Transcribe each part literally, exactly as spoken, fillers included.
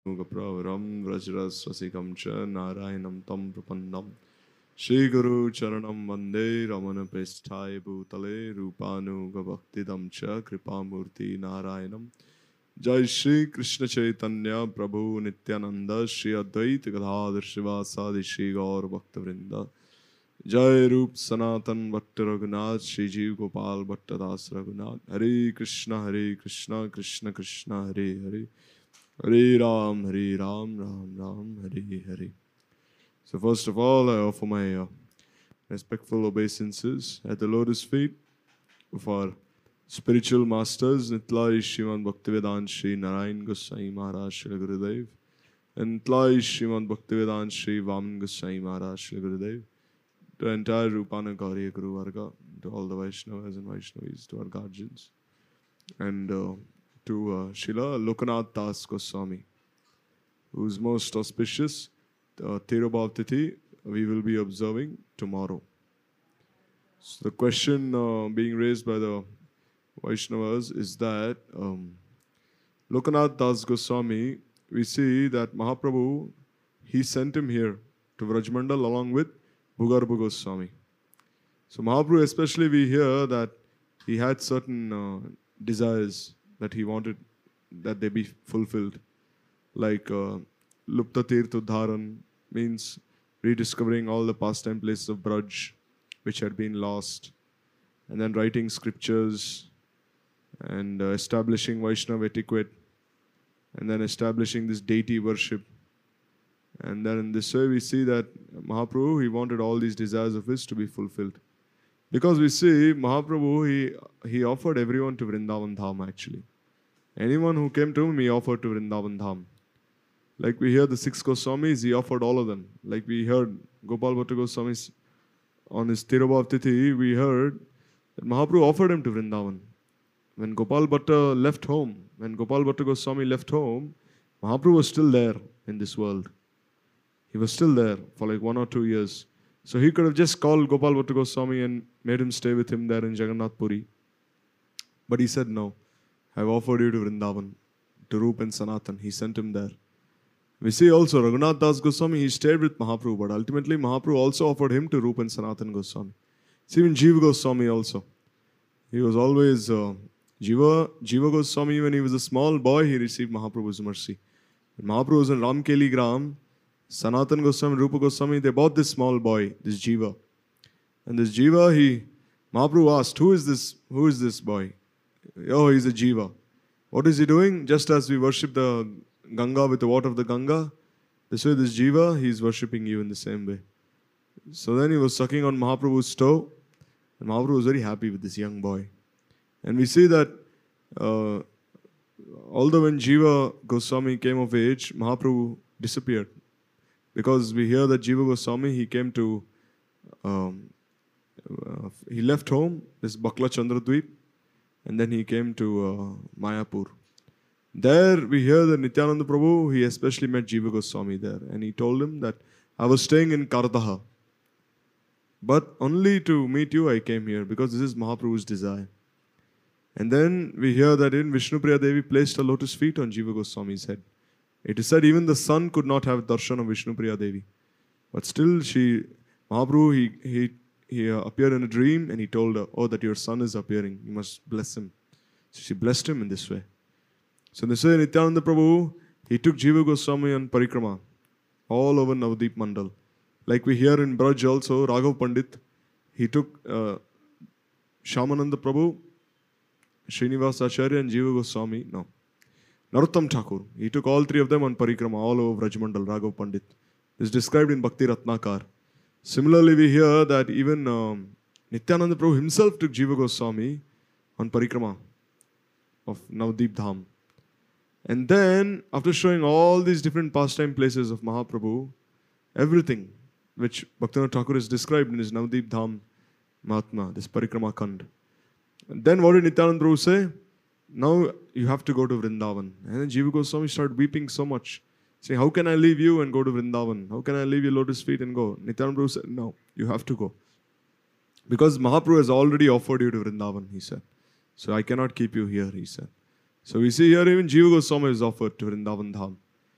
Pravaram Vrajrasvasikam cha Narayanam tam prapannam Shri Guru Charanam Vande Ramana Preshthai Bhutale Rupanuga Bhaktidam cha Kripamurti Narayanam Jai Shri Krishna Chaitanya Prabhu Nityananda Shri Advaita Gadadhar Shivasadi Shri Gaur Bhaktavrinda Jai Rup Sanatan Bhatta Raghunath Shri Jeev Gopal Bhatta Das Raghunath Hare Krishna Hare Krishna Krishna Krishna Hare Hare Hare Ram, Hare Ram, Ram Ram, Hare Hare. So first of all, I offer my uh, respectful obeisances at the lotus feet of our spiritual masters, Nitlai Shriman Bhaktivedanta Shri Narayan Goswami Maharaj Shri Gurudev, and Nitlai Shriman Bhaktivedanta Shri Vaman Goswami Maharaj Shri Gurudev, to the entire Rupana Gauriya Guru Varga, to all the Vaishnavas and Vaishnavis, to our guardians, and uh, to uh, Srila Lokanath Das Goswami, whose most auspicious uh, Tirobhav Tithi we will be observing tomorrow. So the question uh, being raised by the Vaishnavas is that um, Lokanath Das Goswami, we see that Mahaprabhu, he sent him here to Vrajmandal along with Bhugarbha Goswami. So Mahaprabhu, especially we hear that he had certain uh, desires that he wanted that they be fulfilled. Like uh, Lupta Tirtha Dharan means rediscovering all the pastime places of Braj which had been lost, and then writing scriptures and uh, establishing Vaishnava etiquette, and then establishing this deity worship. And then in this way we see that Mahaprabhu, he wanted all these desires of his to be fulfilled. Because we see Mahaprabhu, he, he offered everyone to Vrindavan Dham actually. Anyone who came to him, he offered to Vrindavan Dham. Like we hear the six Goswamis, he offered all of them. Like we heard Gopal Bhatta Goswami on his Tirobhav Tithi, we heard that Mahaprabhu offered him to Vrindavan. When Gopal Bhatta left home, when Gopal Bhatta Goswami left home, Mahaprabhu was still there in this world. He was still there for like one or two years. So he could have just called Gopal Bhatta Goswami and made him stay with him there in Jagannath Puri. But he said, no, I've offered you to Vrindavan, to Rup and Sanatan. He sent him there. We see also Raghunath Das Goswami, he stayed with Mahaprabhu, but ultimately Mahaprabhu also offered him to Rup and Sanatan Goswami. See, even Jiva Goswami also. He was always, uh, Jiva, Jiva Goswami, when he was a small boy, he received Mahaprabhu's mercy. When Mahaprabhu was in Ramkeli Gram, Sanatan Goswami, Rupa Goswami, they bought this small boy, this Jiva. And this Jiva, he, Mahaprabhu asked, who is this, who is this boy? Oh, he's a Jiva. What is he doing? Just as we worship the Ganga with the water of the Ganga, this way this Jiva, he is worshipping you in the same way. So then he was sucking on Mahaprabhu's toe, and Mahaprabhu was very happy with this young boy. And we see that uh, although when Jiva Goswami came of age, Mahaprabhu disappeared. Because we hear that Jiva Goswami, he came to, um, uh, he left home, this Bakla Chandradweep, and then he came to uh, Mayapur. There we hear that Nityananda Prabhu, he especially met Jiva Goswami there. And he told him that I was staying in Kardaha. But only to meet you I came here, because this is Mahaprabhu's desire. And then we hear that in Vishnupriya Devi placed her lotus feet on Jiva Goswami's head. It is said even the sun could not have darshan of Vishnupriya Devi. But still she, Mahaprabhu, he, he, he uh, appeared in a dream and he told her, oh, that your son is appearing. You must bless him. So she blessed him in this way. So in this way, Nityananda Prabhu, he took Jiva Goswami on Parikrama all over Navdeep Mandal. Like we hear in Braj also, Raghav Pandit, he took uh, Shyamananda Prabhu, Srinivas Acharya and Jiva Goswami, no, Narottam Thakur. He took all three of them on Parikrama all over Vrajmandal, Raghav Pandit. This is described in Bhakti Ratnakar. Similarly, we hear that even um, Nityananda Prabhu himself took Jiva Goswami on Parikrama of Navdeep Dham. And then, after showing all these different pastime places of Mahaprabhu, everything which Bhaktivinoda Thakur is described in his Navdeep Dham Mahatma, this Parikrama Kand. And then what did Nityananda Prabhu say? Now you have to go to Vrindavan. And then Jiva Goswami started weeping so much, saying, how can I leave you and go to Vrindavan? How can I leave your lotus feet and go? Nityananda Prabhu said, no, you have to go. Because Mahaprabhu has already offered you to Vrindavan, he said. So I cannot keep you here, he said. So we see here even Jiva Goswami is offered to Vrindavan Dham.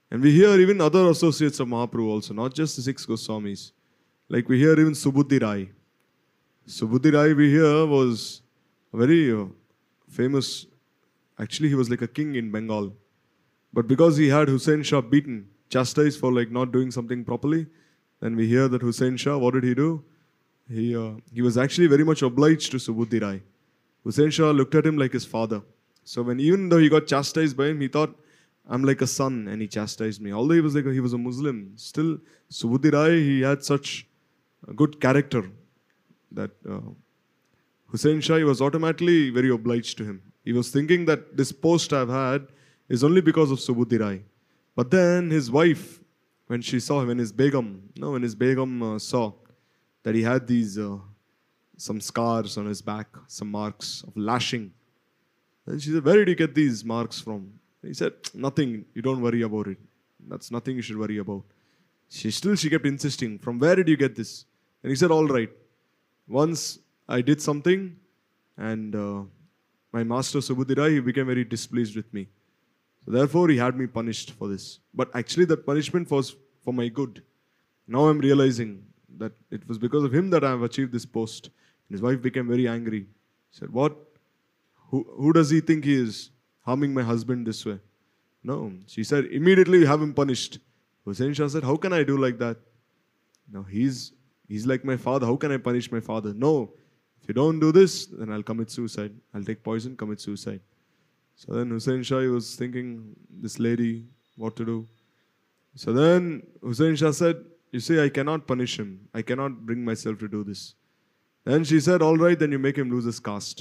And we hear even other associates of Mahaprabhu also, not just the six Goswamis. Like we hear even Subudhi Rai. Subudhi Rai, we hear, was a very uh, famous, actually he was like a king in Bengal. But because he had Hussain Shah beaten, chastised for like not doing something properly, then we hear that Hussain Shah, what did he do? He, uh, he was actually very much obliged to Subudhi Rai. Hussain Shah looked at him like his father. So when even though he got chastised by him, he thought, I'm like a son, and he chastised me. Although he was like a, he was a Muslim, still Subudhi Rai, he had such a good character that uh, Hussain Shah was automatically very obliged to him. He was thinking that this post I've had is only because of Subudhi Rai. But then his wife, when she saw him, when his Begum, no, when his Begum uh, saw that he had these uh, some scars on his back, some marks of lashing. Then she said, where did you get these marks from? He said, nothing, you don't worry about it. That's nothing you should worry about. She still, she kept insisting, from where did you get this? And he said, all right. Once I did something and uh, my master Subudhi Rai, he became very displeased with me. So therefore, he had me punished for this. But actually that punishment was for my good. Now I'm realizing that it was because of him that I have achieved this post. And his wife became very angry. She said, what? Who, who does he think he is, harming my husband this way? No. She said, immediately have him punished. Hussain Shah said, how can I do like that? No, he's, he's like my father. How can I punish my father? No. If you don't do this, then I'll commit suicide. I'll take poison, commit suicide. So then Hussain Shah was thinking, this lady, what to do? So then Hussain Shah said, you see, I cannot punish him. I cannot bring myself to do this. Then she said, all right, then you make him lose his caste.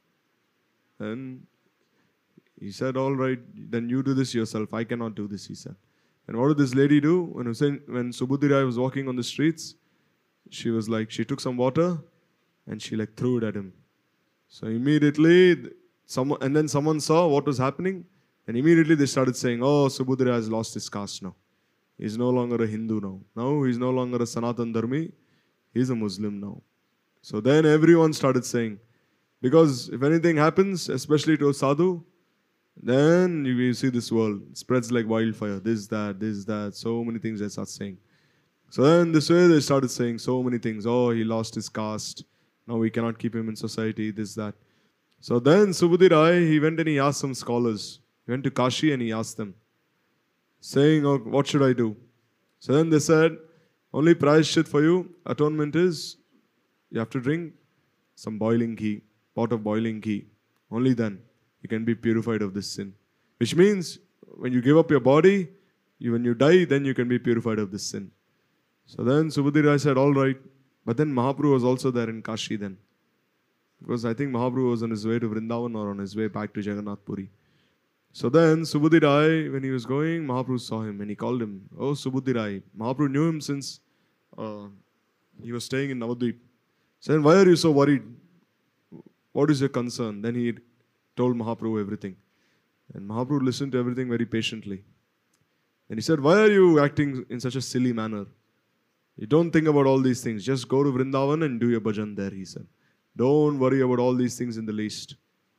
Then he said, all right, then you do this yourself. I cannot do this, he said. And what did this lady do? When Hussain, when Subudhi Rai was walking on the streets, she was like, she took some water and she like threw it at him. So immediately, someone, and then someone saw what was happening, and immediately they started saying, oh, Subudhi Rai has lost his caste now. He's no longer a Hindu now. Now he's no longer a Sanatan Dharmi. He's a Muslim now. So then everyone started saying, because if anything happens, especially to a sadhu, then you will see this world. It spreads like wildfire. This, that, this, that. So many things they start saying. So then this way they started saying so many things. Oh, he lost his caste. Now we cannot keep him in society. This, that. So then Subudhi Rai, he went and he asked some scholars. He went to Kashi and he asked them, saying, oh, what should I do? So then they said, only prayashchit for you, atonement is, you have to drink some boiling ghee, pot of boiling ghee. Only then you can be purified of this sin. Which means, when you give up your body, you, when you die, then you can be purified of this sin. So then Subudhi Rai said, all right. But then Mahaprabhu was also there in Kashi then. Because I think Mahaprabhu was on his way to Vrindavan or on his way back to Jagannath Puri. So then Subudhi Rai, when he was going, Mahaprabhu saw him and he called him, oh Subudhi Rai. Mahaprabhu knew him since uh, he was staying in Navadvip. So then, why are you so worried? What is your concern? Then he told Mahaprabhu everything. And Mahaprabhu listened to everything very patiently. And he said, why are you acting in such a silly manner? You don't think about all these things. Just go to Vrindavan and do your bhajan there, he said. Don't worry about all these things in the least.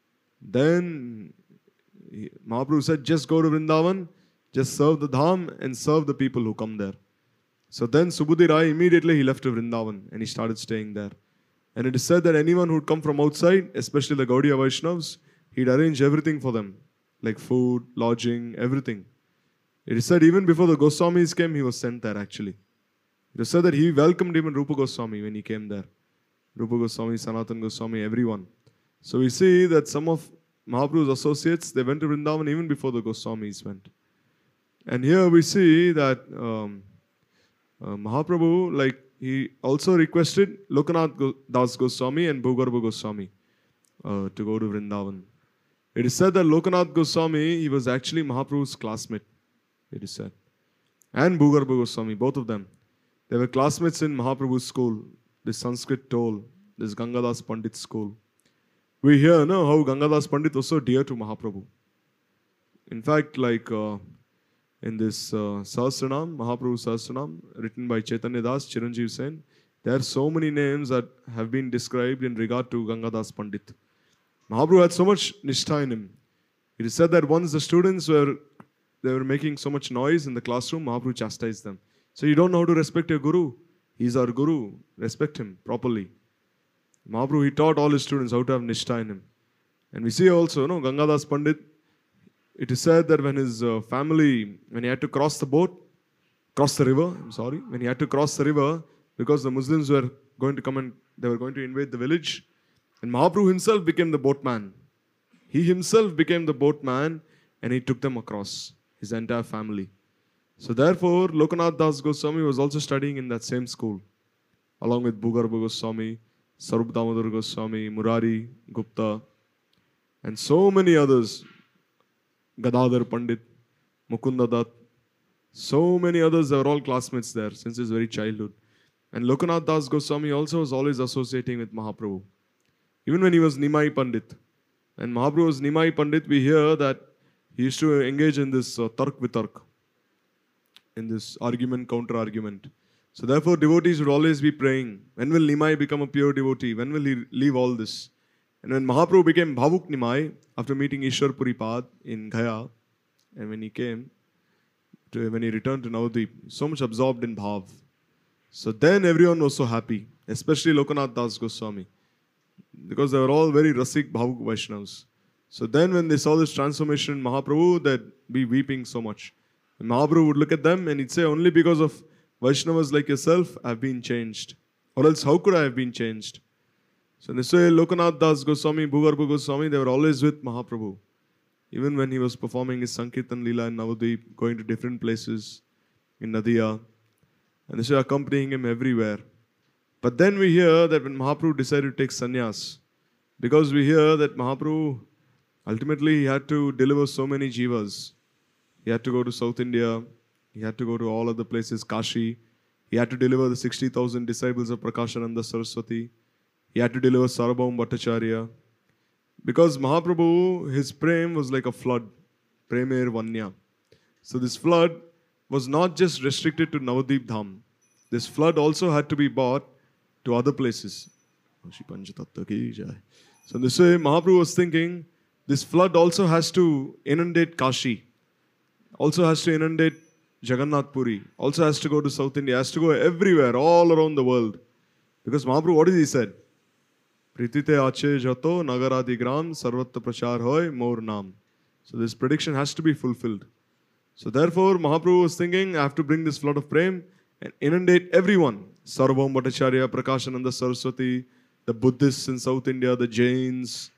Then he, Mahaprabhu said, just go to Vrindavan, just serve the dham and serve the people who come there. So then Subudhi Rai, immediately he left to Vrindavan and he started staying there. And it is said that anyone who would come from outside, especially the Gaudiya Vaishnavas, he'd arrange everything for them, like food, lodging, everything. It is said even before the Goswamis came, he was sent there actually. It is said that he welcomed even Rupa Goswami when he came there. Rupa Goswami, Sanatan Goswami, everyone. So we see that some of Mahaprabhu's associates, they went to Vrindavan even before the Goswamis went. And here we see that um, uh, Mahaprabhu, like, he also requested Lokanath Das Goswami and Bhugarbha Goswami uh, to go to Vrindavan. It is said that Lokanath Goswami, he was actually Mahaprabhu's classmate, it is said. And Bhugarbha Goswami, both of them. They were classmates in Mahaprabhu's school, this Sanskrit toll, this Gangadas Pandit school. We hear no, how Gangadas Pandit was so dear to Mahaprabhu. In fact, like uh, in this uh, Sahasranam, Mahaprabhu Sahasranam, written by Chaitanya Das, Chiranjeev Sen, there are so many names that have been described in regard to Gangadas Pandit. Mahaprabhu had so much nishtha in him. It is said that once the students were they were making so much noise in the classroom, Mahaprabhu chastised them. So you don't know how to respect your guru. He's our guru. Respect him properly. Mahaprabhu, he taught all his students how to have nishtha in him. And we see also, you know, Gangadas Pandit, it is said that when his uh, family, when he had to cross the boat, cross the river, I'm sorry, when he had to cross the river, because the Muslims were going to come and they were going to invade the village, and Mahaprabhu himself became the boatman. He himself became the boatman and he took them across, his entire family. So therefore, Lokanath Das Goswami was also studying in that same school, along with Bhugarbha Goswami, Sarup Damodar Goswami, Murari Gupta, and so many others, Gadadhar Pandit, Mukunda Dutt, so many others. They were all classmates there since his very childhood. And Lokanath Das Goswami also was always associating with Mahaprabhu. Even when he was Nimai Pandit. And Mahaprabhu was Nimai Pandit, we hear that he used to engage in this uh, Tark Vitark, in this argument, counter-argument. So therefore, devotees would always be praying, when will Nimai become a pure devotee? When will he leave all this? And when Mahaprabhu became Bhavuk Nimai, after meeting Ishwar Puripad in Gaya, and when he came, to, when he returned to Navadvip, so much absorbed in Bhav. So then everyone was so happy, especially Lokanath Das Goswami, because they were all very Rasik Bhavuk Vaishnavas. So then when they saw this transformation in Mahaprabhu, they'd be weeping so much. And Mahaprabhu would look at them and he'd say, only because of Vaishnavas like yourself, I've been changed. Or else how could I have been changed? So this way, Lokanath Das Goswami, Bhugarbha Goswami, they were always with Mahaprabhu. Even when he was performing his Sankirtan Leela in Navadvip, going to different places in Nadia, and this way accompanying him everywhere. But then we hear that when Mahaprabhu decided to take sannyas, because we hear that Mahaprabhu, ultimately he had to deliver so many jivas. He had to go to South India, he had to go to all other places, Kashi, he had to deliver the sixty thousand disciples of Prakashananda Saraswati, he had to deliver Sarabhaum Bhattacharya. Because Mahaprabhu, his prem was like a flood, Premer Vanya. So this flood was not just restricted to Navadvip Dham. This flood also had to be brought to other places. So this way, Mahaprabhu was thinking, this flood also has to inundate Kashi, also has to inundate Jagannath Puri, also has to go to South India, has to go everywhere, all around the world. Because Mahaprabhu, what did he said? Pritite ache jato nagaradi gram sarvatra prachar hoy mor nam. So this prediction has to be fulfilled. So therefore, Mahaprabhu was thinking, I have to bring this flood of prem and inundate everyone. Sarvabhaum Bhattacharya, Prakashananda Saraswati, the Buddhists in South India, the Jains,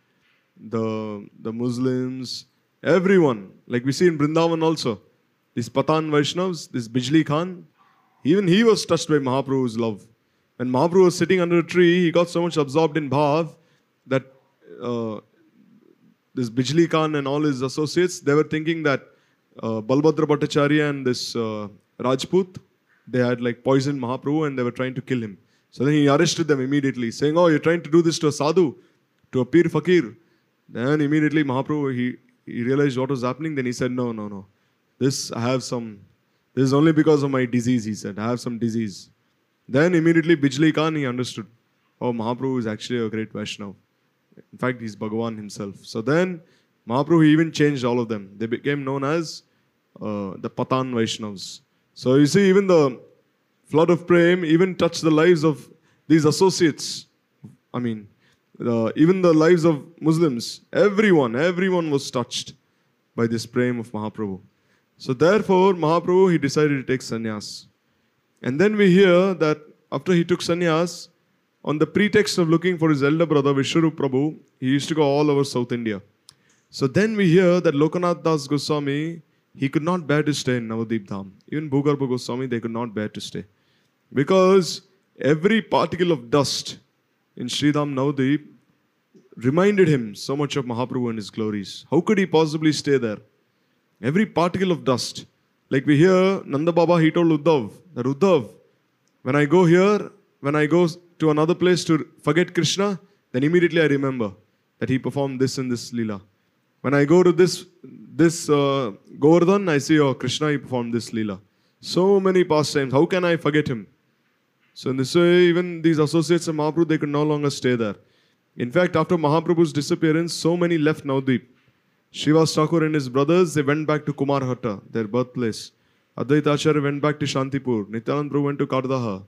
the, the Muslims, everyone. Like we see in Vrindavan also. These Patan Vaishnavas, this Bijli Khan, even he was touched by Mahaprabhu's love. When Mahaprabhu was sitting under a tree, he got so much absorbed in Bhav that uh, this Bijli Khan and all his associates, they were thinking that uh, Balbhadra Bhattacharya and this uh, Rajput, they had like poisoned Mahaprabhu and they were trying to kill him. So then he arrested them immediately, saying, oh, you're trying to do this to a sadhu, to a pir fakir. Then immediately Mahaprabhu, he, he realized what was happening. Then he said, no, no, no. This, I have some, this is only because of my disease, he said. I have some disease. Then immediately Bijli Khan, he understood, oh, Mahaprabhu is actually a great Vaishnava. In fact, he's Bhagavan himself. So then Mahaprabhu, he even changed all of them. They became known as uh, the Patan Vaishnavas. So you see, even the flood of prem even touched the lives of these associates. I mean, uh, even the lives of Muslims. Everyone, everyone was touched by this prem of Mahaprabhu. So therefore, Mahaprabhu, he decided to take sannyas. And then we hear that after he took sannyas, on the pretext of looking for his elder brother, Vishwarup Prabhu, he used to go all over South India. So then we hear that Lokanath Das Goswami, he could not bear to stay in Navadvip Dham. Even Bhugarbha Goswami, they could not bear to stay. Because every particle of dust in Sridham Navadvip reminded him so much of Mahaprabhu and his glories. How could he possibly stay there? Every particle of dust. Like we hear Nanda Baba, he told Uddhav, that Uddhav, when I go here, when I go to another place to forget Krishna, then immediately I remember that he performed this and this Leela. When I go to this, this uh, Govardhan, I see, oh, Krishna, he performed this Leela. So many pastimes, how can I forget him? So in this way, even these associates of Mahaprabhu, they could no longer stay there. In fact, after Mahaprabhu's disappearance, so many left Navadvip. Srivas Thakur and his brothers, they went back to Kumarhatta, their birthplace. Advaita Acharya went back to Shantipur. Nityanand Prabhu went to Kardaha.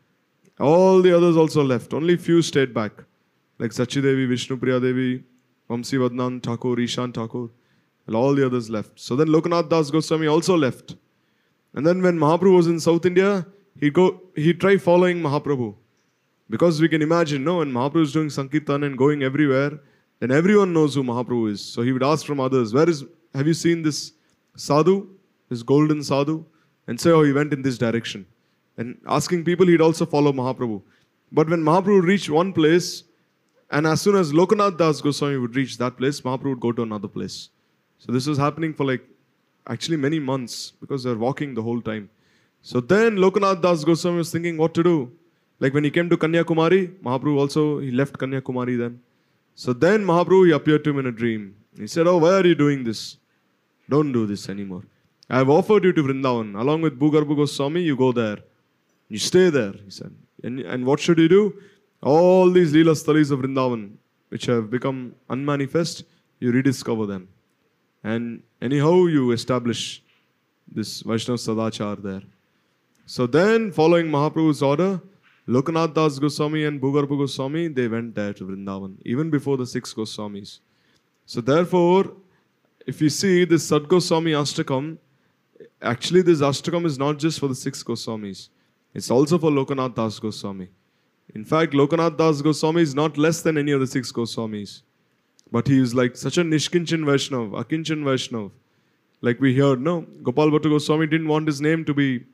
All the others also left. Only few stayed back. Like Sachidevi, Vishnupriya Devi, Vamsi Vadnan Thakur, Ishan Thakur. And all the others left. So then Lokanath Das Goswami also left. And then when Mahaprabhu was in South India, he go he tried following Mahaprabhu. Because we can imagine, no, when Mahaprabhu is doing Sankirtan and going everywhere, then everyone knows who Mahaprabhu is. So he would ask from others, where is, have you seen this sadhu, this golden sadhu? And say, oh, he went in this direction. And asking people, he'd also follow Mahaprabhu. But when Mahaprabhu reached one place, and as soon as Lokanath Das Goswami would reach that place, Mahaprabhu would go to another place. So this was happening for like, actually many months, because they were walking the whole time. So then Lokanath Das Goswami was thinking what to do. Like when he came to Kanyakumari, Mahaprabhu also, he left Kanyakumari then. So then Mahaprabhu, he appeared to him in a dream. He said, oh, why are you doing this? Don't do this anymore. I have offered you to Vrindavan. Along with Bhugarbha Goswami, you go there. You stay there, he said. And, and what should you do? All these Leela Sthalis of Vrindavan, which have become unmanifest, you rediscover them. And anyhow, you establish this Vaishnava Sadachar there. So then, following Mahaprabhu's order, Lokanath Das Goswami and Bhugarbha Goswami, they went there to Vrindavan, even before the six Goswamis. So therefore, if you see this Sad Goswami Ashtakam, actually this Ashtakam is not just for the six Goswamis. It's also for Lokanath Das Goswami. In fact, Lokanath Das Goswami is not less than any of the six Goswamis. But he is like such a Nishkinchan Vaishnav, Akinchan Vaishnav. Like we heard, no? Gopal Bhattu Goswami didn't want his name to be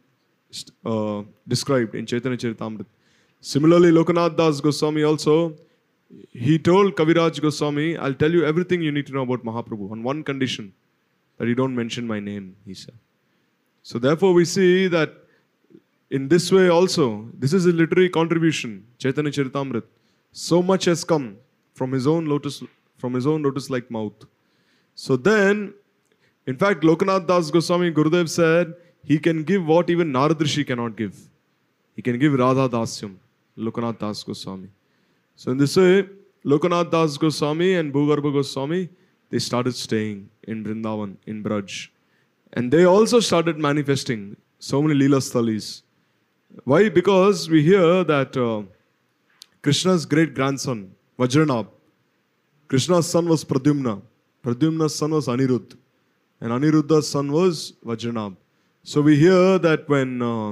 uh, described in Chaitanya Charitamrita. Similarly, Lokanath Das Goswami also, he told Kaviraj Goswami, I'll tell you everything you need to know about Mahaprabhu on one condition, that you don't mention my name, he said. So therefore we see that in this way also, this is a literary contribution, Chaitanya Charitamrita. So much has come from his own lotus, from his own lotus-like mouth. So then, in fact, Lokanath Das Goswami Gurudev said, he can give what even Narad Rishi cannot give. He can give Radha Dasyam, Lokanath Das Goswami. So in this way, Lokanath Das Goswami and Bhugarbha Goswami, they started staying in Vrindavan, in Braj. And they also started manifesting so many Leela Sthalis. Why? Because we hear that uh, Krishna's great grandson, Vajranabh, Krishna's son was Pradyumna. Pradyumna's son was Aniruddha. And Aniruddha's son was Vajranabh. So we hear that when uh,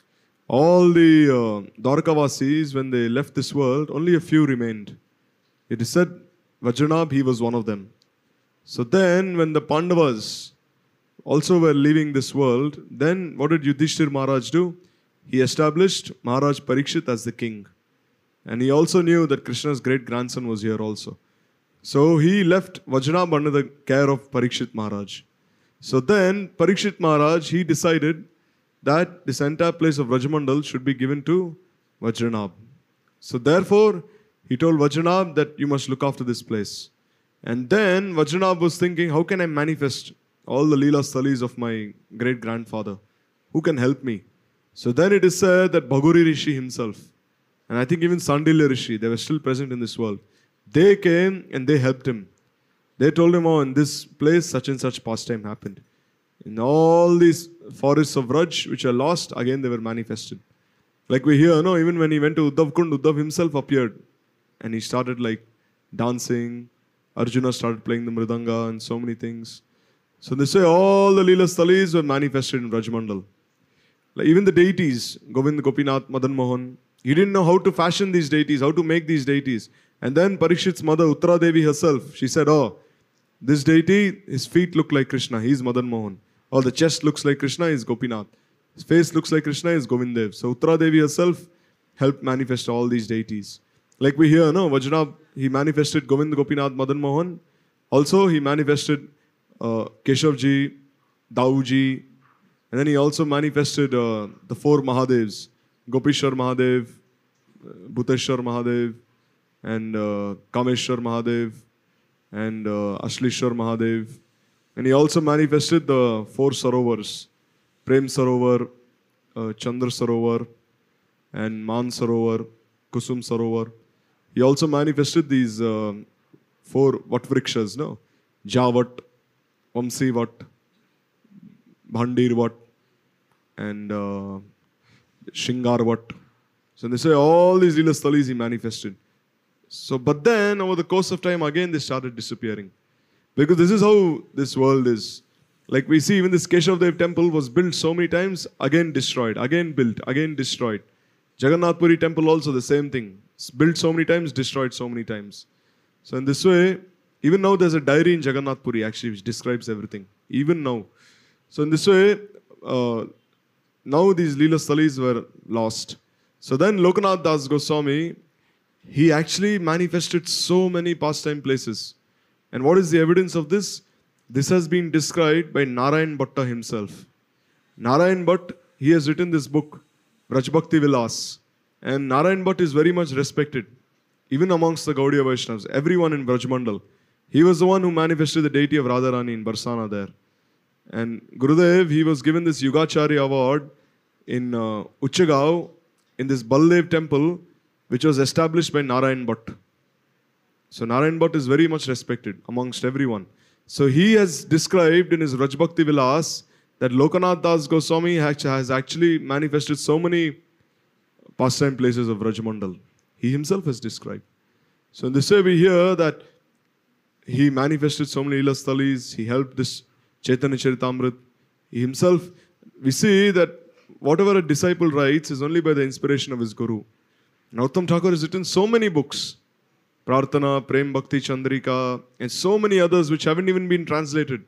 all the uh, Dwarkavasis, when they left this world, only a few remained. It is said Vajranabh, he was one of them. So then when the Pandavas also were leaving this world, then what did Yudhishthir Maharaj do? He established Maharaj Parikshit as the king. And he also knew that Krishna's great grandson was here also. So he left Vajranabh under the care of Parikshit Maharaj. So then Parikshit Maharaj, he decided that this entire place of Rajamandal should be given to Vajranabh. So therefore, he told Vajranabh that you must look after this place. And then Vajranabh was thinking, how can I manifest all the Leela Sthalis of my great-grandfather? Who can help me? So then it is said that Bhaguri Rishi himself, and I think even Sandilya Rishi, they were still present in this world. They came and they helped him. They told him, oh, in this place, such and such pastime happened. In all these forests of Raj, which are lost, again they were manifested. Like we hear, no, even when he went to Uddhav Kund, Uddhav himself appeared. And he started like dancing. Arjuna started playing the Mridanga and so many things. So they say all the Leela Sthalis were manifested in Rajamandal. Like even the deities, Govind, Gopinath, Madan Mohan, he didn't know how to fashion these deities, how to make these deities. And then Parikshit's mother, Uttara Devi herself, she said, oh, this deity, his feet look like Krishna, he is Madan Mohan. Or the chest looks like Krishna, he is Gopinath. His face looks like Krishna, he is Govindev. So Uttara Devi herself helped manifest all these deities. Like we hear, no, Vajranabh, he manifested Govind, Gopinath, Madan Mohan. Also, he manifested uh, Keshavji, Dauji, and then he also manifested uh, the four Mahadevs, Gopishwar Mahadev, Bhuteshwar Mahadev, and uh, Kameshwar Mahadev, and uh, Ashlishwar Mahadev. And he also manifested the four Sarovars, Prem Sarovar, uh, Chandra Sarovar, and Man Sarovar, Kusum Sarovar. He also manifested these uh, four Vatvrikshas, no? Javat, Vamsivat, Bhandirvat, and uh, Shingarvat. So they say all these Leela Sthalis he manifested. So, but then over the course of time, again they started disappearing. Because this is how this world is. Like we see, even this Keshav Dev temple was built so many times, again destroyed, again built, again destroyed. Jagannath Puri temple also the same thing. It's built so many times, destroyed so many times. So in this way, even now there's a diary in Jagannath Puri actually which describes everything. Even now. So in this way, uh, now these Leela Sthalis were lost. So then Lokanath Das Goswami, he actually manifested so many pastime places. And what is the evidence of this? This has been described by Narayan Bhatta himself. Narayan Bhatt, he has written this book, Vrajbhakti Vilas. And Narayan Bhatt is very much respected, even amongst the Gaudiya Vaishnavas, everyone in Brajmandal. He was the one who manifested the deity of Radharani in Barsana there. And Gurudev, he was given this Yugacharya award in uh, Uchagaon, in this Baldev temple, which was established by Narayan Bhatt. So Narayan Bhatt is very much respected amongst everyone. So he has described in his Vrajbhakti Vilas that Lokanath Das Goswami has actually manifested so many pastime places of Vrajmandal. He himself has described. So in this way we hear that he manifested so many Leela Sthalis, he helped this Chaitanya Charitamrita. He himself, we see that whatever a disciple writes is only by the inspiration of his Guru. Narottam Thakur has written so many books, Prarthana, Prem Bhakti Chandrika, and so many others which haven't even been translated.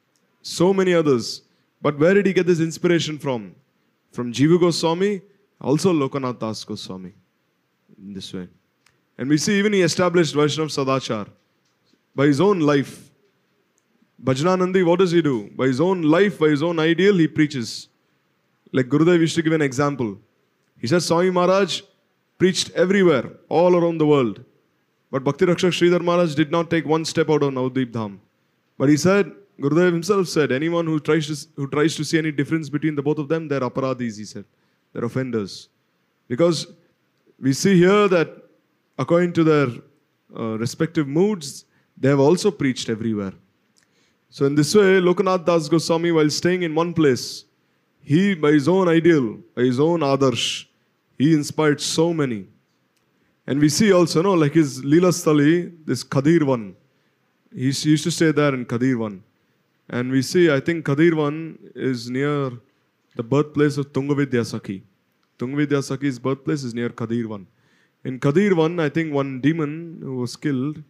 So many others. But where did he get this inspiration from? From Jiva Goswami, also Lokanath Das Goswami. In this way. And we see even he established Vaishnav Sadachar by his own life. Bhajananandi, what does he do? By his own life, by his own ideal, he preaches. Like Gurudev used to give an example. He said Swami Maharaj preached everywhere, all around the world. But Bhakti Rakshak Sridhar Maharaj did not take one step out of Navadvip Dham. But he said, Gurudev himself said, anyone who tries to who tries to see any difference between the both of them, they're aparadhis, he said. They're offenders. Because we see here that according to their uh, respective moods, they have also preached everywhere. So in this way, Lokanath Das Goswami, while staying in one place, he, by his own ideal, by his own adarsh, he inspired so many. And we see also, no, like his Leela Sthali, this Kadirvan, he used to stay there in Kadirvan. And we see, I think Kadirvan is near the birthplace of Tungavidya Sakhi. Tungavidya Sakhi's birthplace is near Kadirvan. In Kadirvan, I think one demon who was killed,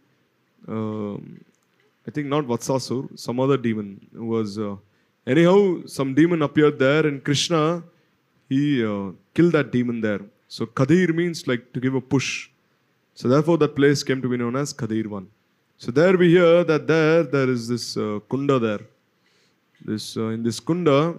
um, I think not Vatsasur, some other demon who was... Uh, anyhow, some demon appeared there and Krishna, he uh, killed that demon there. So Kadir means like to give a push. So therefore that place came to be known as Kadirvan. So there we hear that there, there is this uh, kunda there. This uh, in this kunda,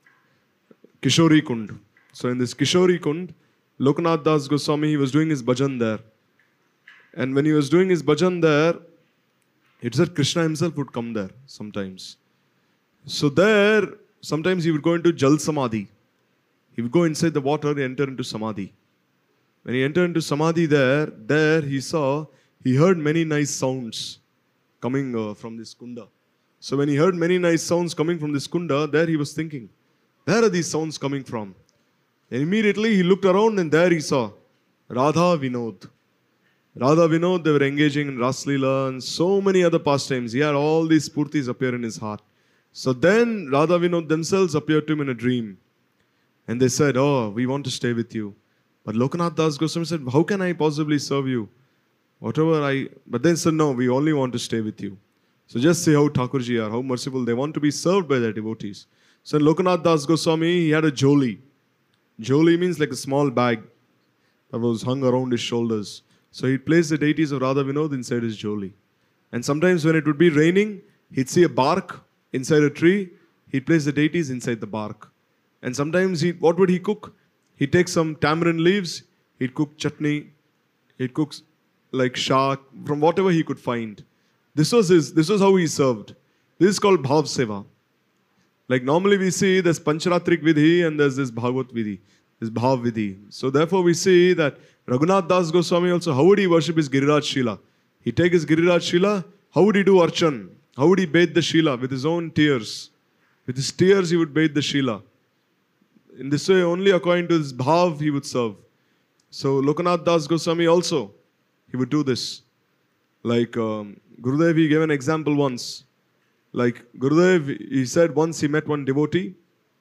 Kishori Kund. So in this Kishori Kund, Lokanath Das Goswami, he was doing his bhajan there. And when he was doing his bhajan there, it said Krishna himself would come there sometimes. So there, sometimes he would go into Jal Samadhi. He would go inside the water and enter into Samadhi. When he entered into Samadhi there, there he saw, he heard many nice sounds coming uh, from this kunda. So when he heard many nice sounds coming from this kunda, there he was thinking, where are these sounds coming from? And immediately he looked around and there he saw Radha Vinod. Radha Vinod, they were engaging in Raslila and so many other pastimes. He had all these spurtis appear in his heart. So then Radha Vinod themselves appeared to him in a dream. And they said, oh, we want to stay with you. But Lokanath Das Goswami said, how can I possibly serve you? Whatever I... But then said, no, we only want to stay with you. So just see how Thakurji are, how merciful. They want to be served by their devotees. So Lokanath Das Goswami, he had a joli. Joli means like a small bag that was hung around his shoulders. So he'd place the deities of Radha Vinod inside his joli. And sometimes when it would be raining, he'd see a bark inside a tree. He'd place the deities inside the bark. And sometimes, he, what would he cook? He'd take some tamarind leaves, he'd cook chutney, he'd cook like shak, from whatever he could find. This was his, this was how he served. This is called Bhav Seva. Like normally we see there's Pancharatrik Vidhi and there's this Bhagavat Vidhi, this Bhav Vidhi. So therefore we see that Raghunath Das Goswami also, how would he worship his Giriraj Shila? He'd take his Giriraj Shila, how would he do Archan? How would he bathe the Shila? With his own tears. With his tears he would bathe the Shila. In this way, only according to his bhav he would serve. So Lokanath Das Goswami also, he would do this. Like um, Gurudev, he gave an example once. Like Gurudev, he said once he met one devotee.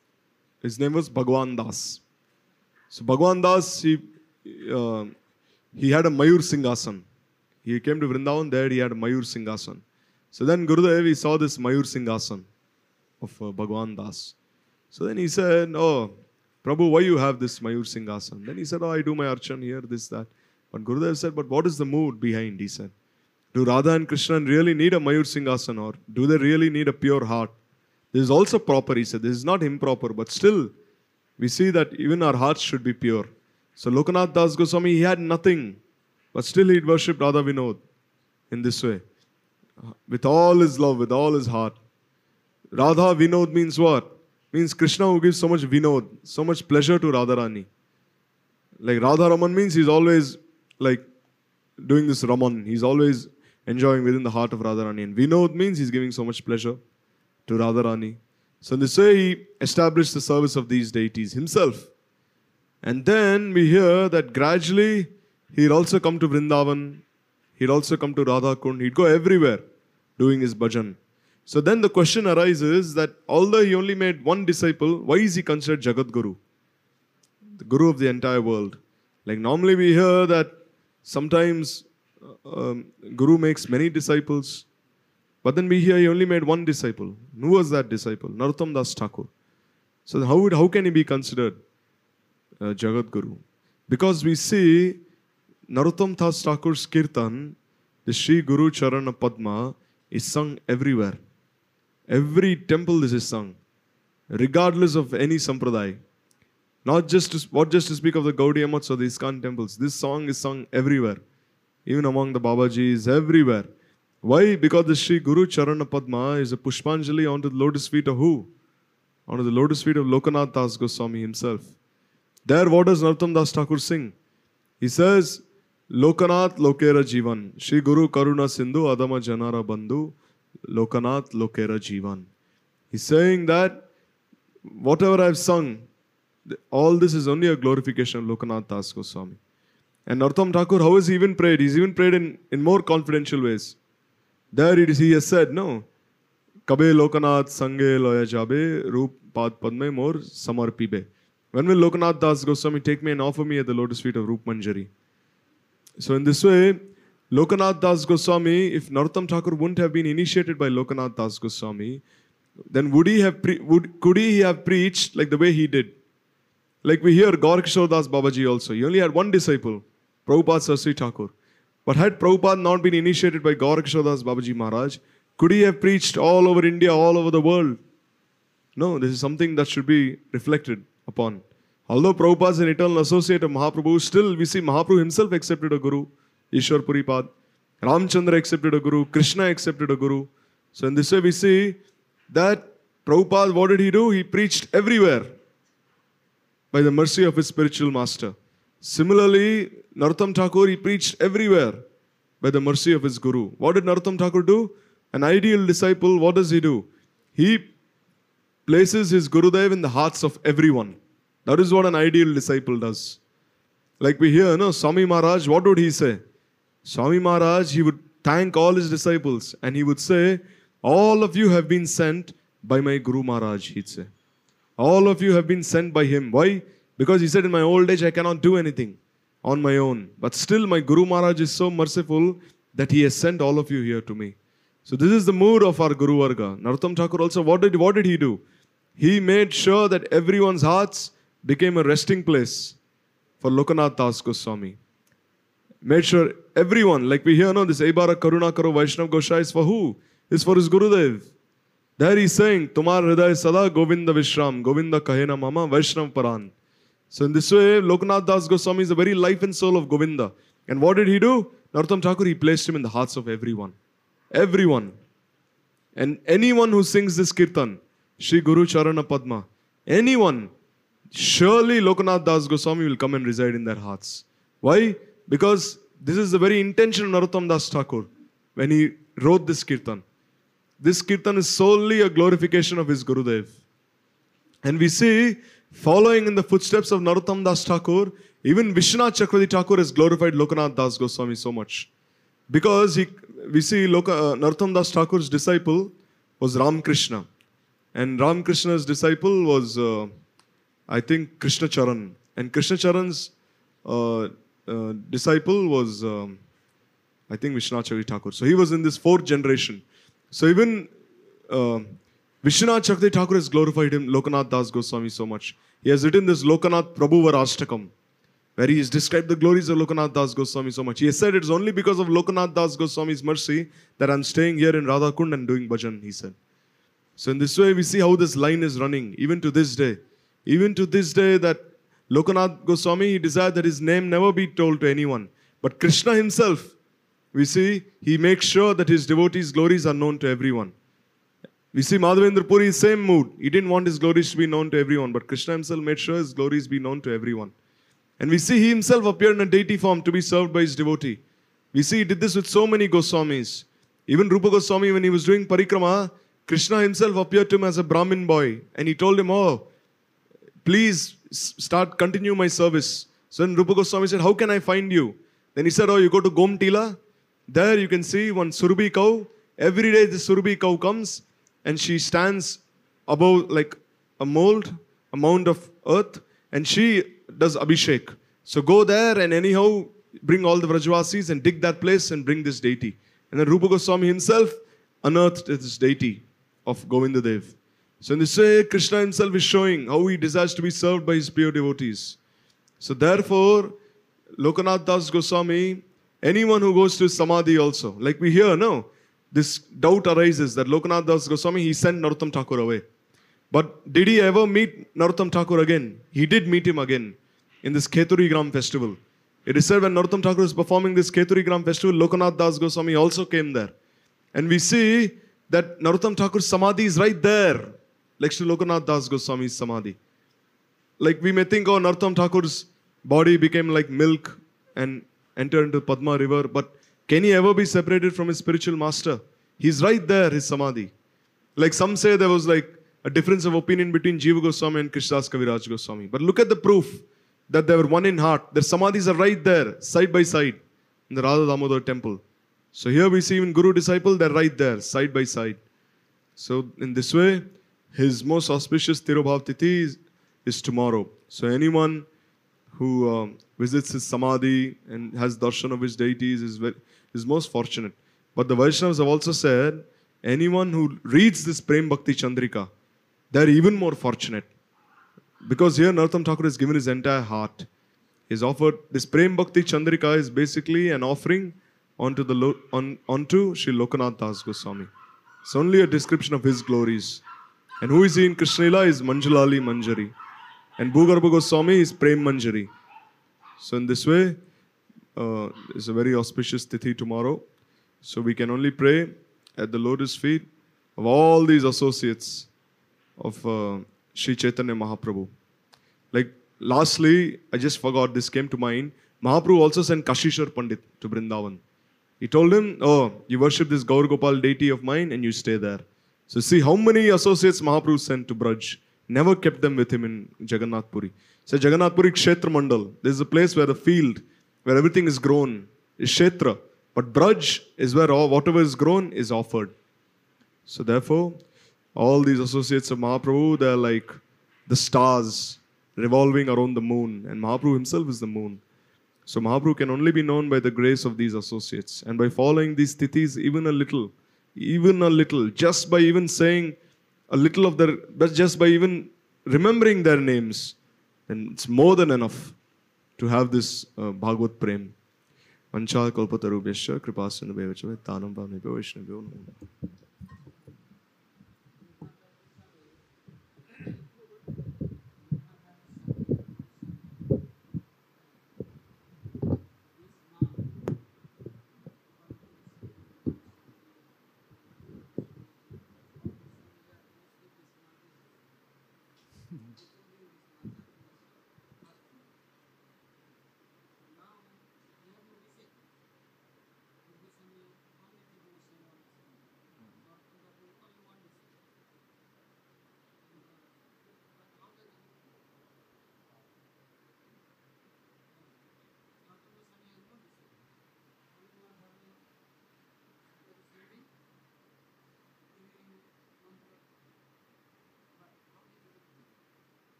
His name was Bhagwan Das. So Bhagwan Das, he, uh, he had a Mayur Singhasan. He came to Vrindavan, there he had a Mayur Singhasan. So then Gurudev, he saw this Mayur Singhasan of uh, Bhagwan Das. So then he said, oh, Prabhu, why you have this Mayur Singhasan? Then he said, oh, I do my archan here, this, that. But Gurudev said, but what is the mood behind? He said, do Radha and Krishna really need a Mayur Singhasan, or do they really need a pure heart? This is also proper, he said. This is not improper, but still, we see that even our hearts should be pure. So Lokanath Das Goswami, he had nothing, but still he worshipped Radha Vinod in this way. With all his love, with all his heart. Radha Vinod means what? Means Krishna who gives so much Vinod, so much pleasure to Radharani. Like Radha Raman means he's always like doing this Raman. He's always enjoying within the heart of Radharani. And Vinod means he's giving so much pleasure to Radharani. So in this way he established the service of these deities himself. And then we hear that gradually he'd also come to Vrindavan. He'd also come to Radha Kund. He'd go everywhere doing his bhajan. So then the question arises that although he only made one disciple, why is he considered Jagat Guru? The Guru of the entire world. Like normally we hear that sometimes um, Guru makes many disciples. But then we hear he only made one disciple. Who was that disciple? Narottam Das Thakur. So how, would, how can he be considered uh, Jagat Guru? Because we see Narottam Das Thakur's Kirtan, the Sri Guru Charana Padma, is sung everywhere. Every temple this is sung, regardless of any sampradaya. Not just to, what just to speak of the Gaudiya Maths or the ISKCON temples. This song is sung everywhere. Even among the Babajis, everywhere. Why? Because the Sri Guru Charana Padma is a Pushpanjali onto the lotus feet of who? Onto the lotus feet of Lokanath Das Goswami himself. There what does Narottam Das Thakur sing? He says, Lokanath Lokera Jivan, Shri Guru Karuna Sindhu Adama Janara Bandhu, Lokanath Lokera Jivan. He's saying that whatever I've sung, all this is only a glorification of Lokanath Das Goswami. And Narottam Thakur, how has he even prayed? He's even prayed in, in more confidential ways. There it is, he has said, no, Kabe Lokanath Sange Loya Jabe, Roop Pad Padme Mor Samarpibe. When will Lokanath Das Goswami take me and offer me at the lotus feet of Roop Manjari? So in this way, Lokanath Das Goswami, if Narottam Thakur wouldn't have been initiated by Lokanath Das Goswami, then would he have pre- would could he have preached like the way he did? Like we hear Gaur Kishore Das Babaji also. He only had one disciple, Prabhupada Saraswati Thakur. But had Prabhupada not been initiated by Gaur Kishore Das Babaji Maharaj, could he have preached all over India, all over the world? No, this is something that should be reflected upon. Although Prabhupada is an eternal associate of Mahaprabhu, still we see Mahaprabhu himself accepted a Guru, Ishwar Puripad. Ramchandra accepted a Guru, Krishna accepted a Guru. So in this way we see that Prabhupada, what did he do? He preached everywhere by the mercy of his spiritual master. Similarly, Narottam Thakur, he preached everywhere by the mercy of his Guru. What did Narottam Thakur do? An ideal disciple, what does he do? He places his Gurudev in the hearts of everyone. That is what an ideal disciple does. Like we hear, no, Swami Maharaj, what would he say? Swami Maharaj, he would thank all his disciples and he would say, all of you have been sent by my Guru Maharaj, he'd say. All of you have been sent by him. Why? Because he said, in my old age, I cannot do anything on my own. But still, my Guru Maharaj is so merciful that he has sent all of you here to me. So this is the mood of our Guru Varga. Narottam Thakur also, what did, what did he do? He made sure that everyone's hearts became a resting place for Lokanath Das Goswami. Made sure everyone, like we hear, no, this Ebara Karuna Karo Vaishnav Gosha is for who? It's for his Gurudev. There he's saying, Tumar Hriday Sada Govinda Vishram, Govinda Kahena Mama Vaishnav Paran. So in this way, Lokanath Das Goswami is the very life and soul of Govinda. And what did he do? Narottam Thakur, he placed him in the hearts of everyone. Everyone. And anyone who sings this kirtan, Shri Guru Charana Padma, anyone, surely Lokanath Das Goswami will come and reside in their hearts. Why? Because this is the very intention of Narottam Das Thakur when he wrote this kirtan. This kirtan is solely a glorification of his Gurudev. And we see, following in the footsteps of Narottam Das Thakur, even Vishwanath Chakravarti Thakur has glorified Lokanath Das Goswami so much. Because he, we see Loka, uh, Narottam Das Thakur's disciple was Ram Krishna. And Ram Krishna's disciple was, uh, I think, Krishna Charan. And Krishna Charan's uh, uh, disciple was, um, I think, Vishwanath Chakravarti Thakur. So he was in this fourth generation. So even uh, Vishwanath Chakravarti Thakur has glorified him, Lokanath Das Goswami, so much. He has written this Lokanath Prabhu Varashtakam, where he has described the glories of Lokanath Das Goswami so much. He has said it's only because of Lokanath Das Goswami's mercy that I'm staying here in Radhakund and doing bhajan, he said. So in this way, we see how this line is running, even to this day. Even to this day, that Lokanath Goswami, he desired that his name never be told to anyone. But Krishna himself, we see, he makes sure that his devotees' glories are known to everyone. We see Madhavendra Puri, same mood. He didn't want his glories to be known to everyone, but Krishna himself made sure his glories be known to everyone. And we see he himself appeared in a deity form to be served by his devotee. We see he did this with so many Goswamis. Even Rupa Goswami, when he was doing parikrama, Krishna himself appeared to him as a Brahmin boy. And he told him, oh, please start, continue my service. So then Rupa Goswami said, how can I find you? Then he said, oh, you go to Gomtila. There you can see one Surabhi cow. Every day the Surabhi cow comes and she stands above like a mold, a mound of earth, and she does Abhishek. So go there and anyhow bring all the Vrajvasis and dig that place and bring this deity. And then Rupa Goswami himself unearthed this deity of Govinda Dev. So in this way, Krishna himself is showing how he desires to be served by his pure devotees. So therefore, Lokanath Das Goswami, anyone who goes to Samadhi also, like we hear, no, this doubt arises that Lokanath Das Goswami, he sent Narottam Thakur away. But did he ever meet Narottam Thakur again? He did meet him again in this Keturi Gram festival. It is said when Narottam Thakur was performing this Keturi Gram festival, Lokanath Das Goswami also came there. And we see that Narottam Thakur's Samadhi is right there, like Sri Lokanath Das Goswami's Samadhi. Like we may think, oh, Narottam Thakur's body became like milk and entered into Padma river, but can he ever be separated from his spiritual master? He's right there, his Samadhi. Like some say there was like a difference of opinion between Jiva Goswami and Krishnadas Kaviraj Goswami. But look at the proof that they were one in heart. Their Samadhis are right there, side by side, in the Radha Damodar temple. So here we see even Guru disciple, they're right there, side by side. So in this way, his most auspicious Tirobhav Tithi is, is tomorrow. So anyone who um, visits his Samadhi and has darshan of his deities is, very, is most fortunate. But the Vaishnavas have also said, anyone who reads this Prem Bhakti Chandrika, they're even more fortunate. Because here Narottam Thakur has given his entire heart. He's offered, this Prem Bhakti Chandrika is basically an offering onto, the, on, onto Sri Lokanath Das Goswami. It's only a description of his glories. And who is he in Krishna Lila is Manjulali Manjari. And Bhugarbha Goswami is Prem Manjari. So in this way, uh, it's a very auspicious Tithi tomorrow. So we can only pray at the lotus feet of all these associates of uh, Sri Chaitanya Mahaprabhu. Like lastly, I just forgot, this came to mind. Mahaprabhu also sent Kashishwar Pandit to Vrindavan. He told him, oh, you worship this Gaur Gopal deity of mine and you stay there. So see how many associates Mahaprabhu sent to Braj. Never kept them with him in Jagannath Puri. So Jagannath Puri Kshetra Mandal. This is a place where the field, where everything is grown, is Kshetra. But Braj is where all, whatever is grown is offered. So therefore, all these associates of Mahaprabhu, they are like the stars revolving around the moon. And Mahaprabhu himself is the moon. So Mahaprabhu can only be known by the grace of these associates. And by following these tithis even a little, even a little, just by even saying a little of their, but just by even remembering their names, then it's more than enough to have this uh, Bhagavad Prem. Vancha kalpatarubhyasya kripasana bevacha tanam bhavnebhyo vaishnavyo namo.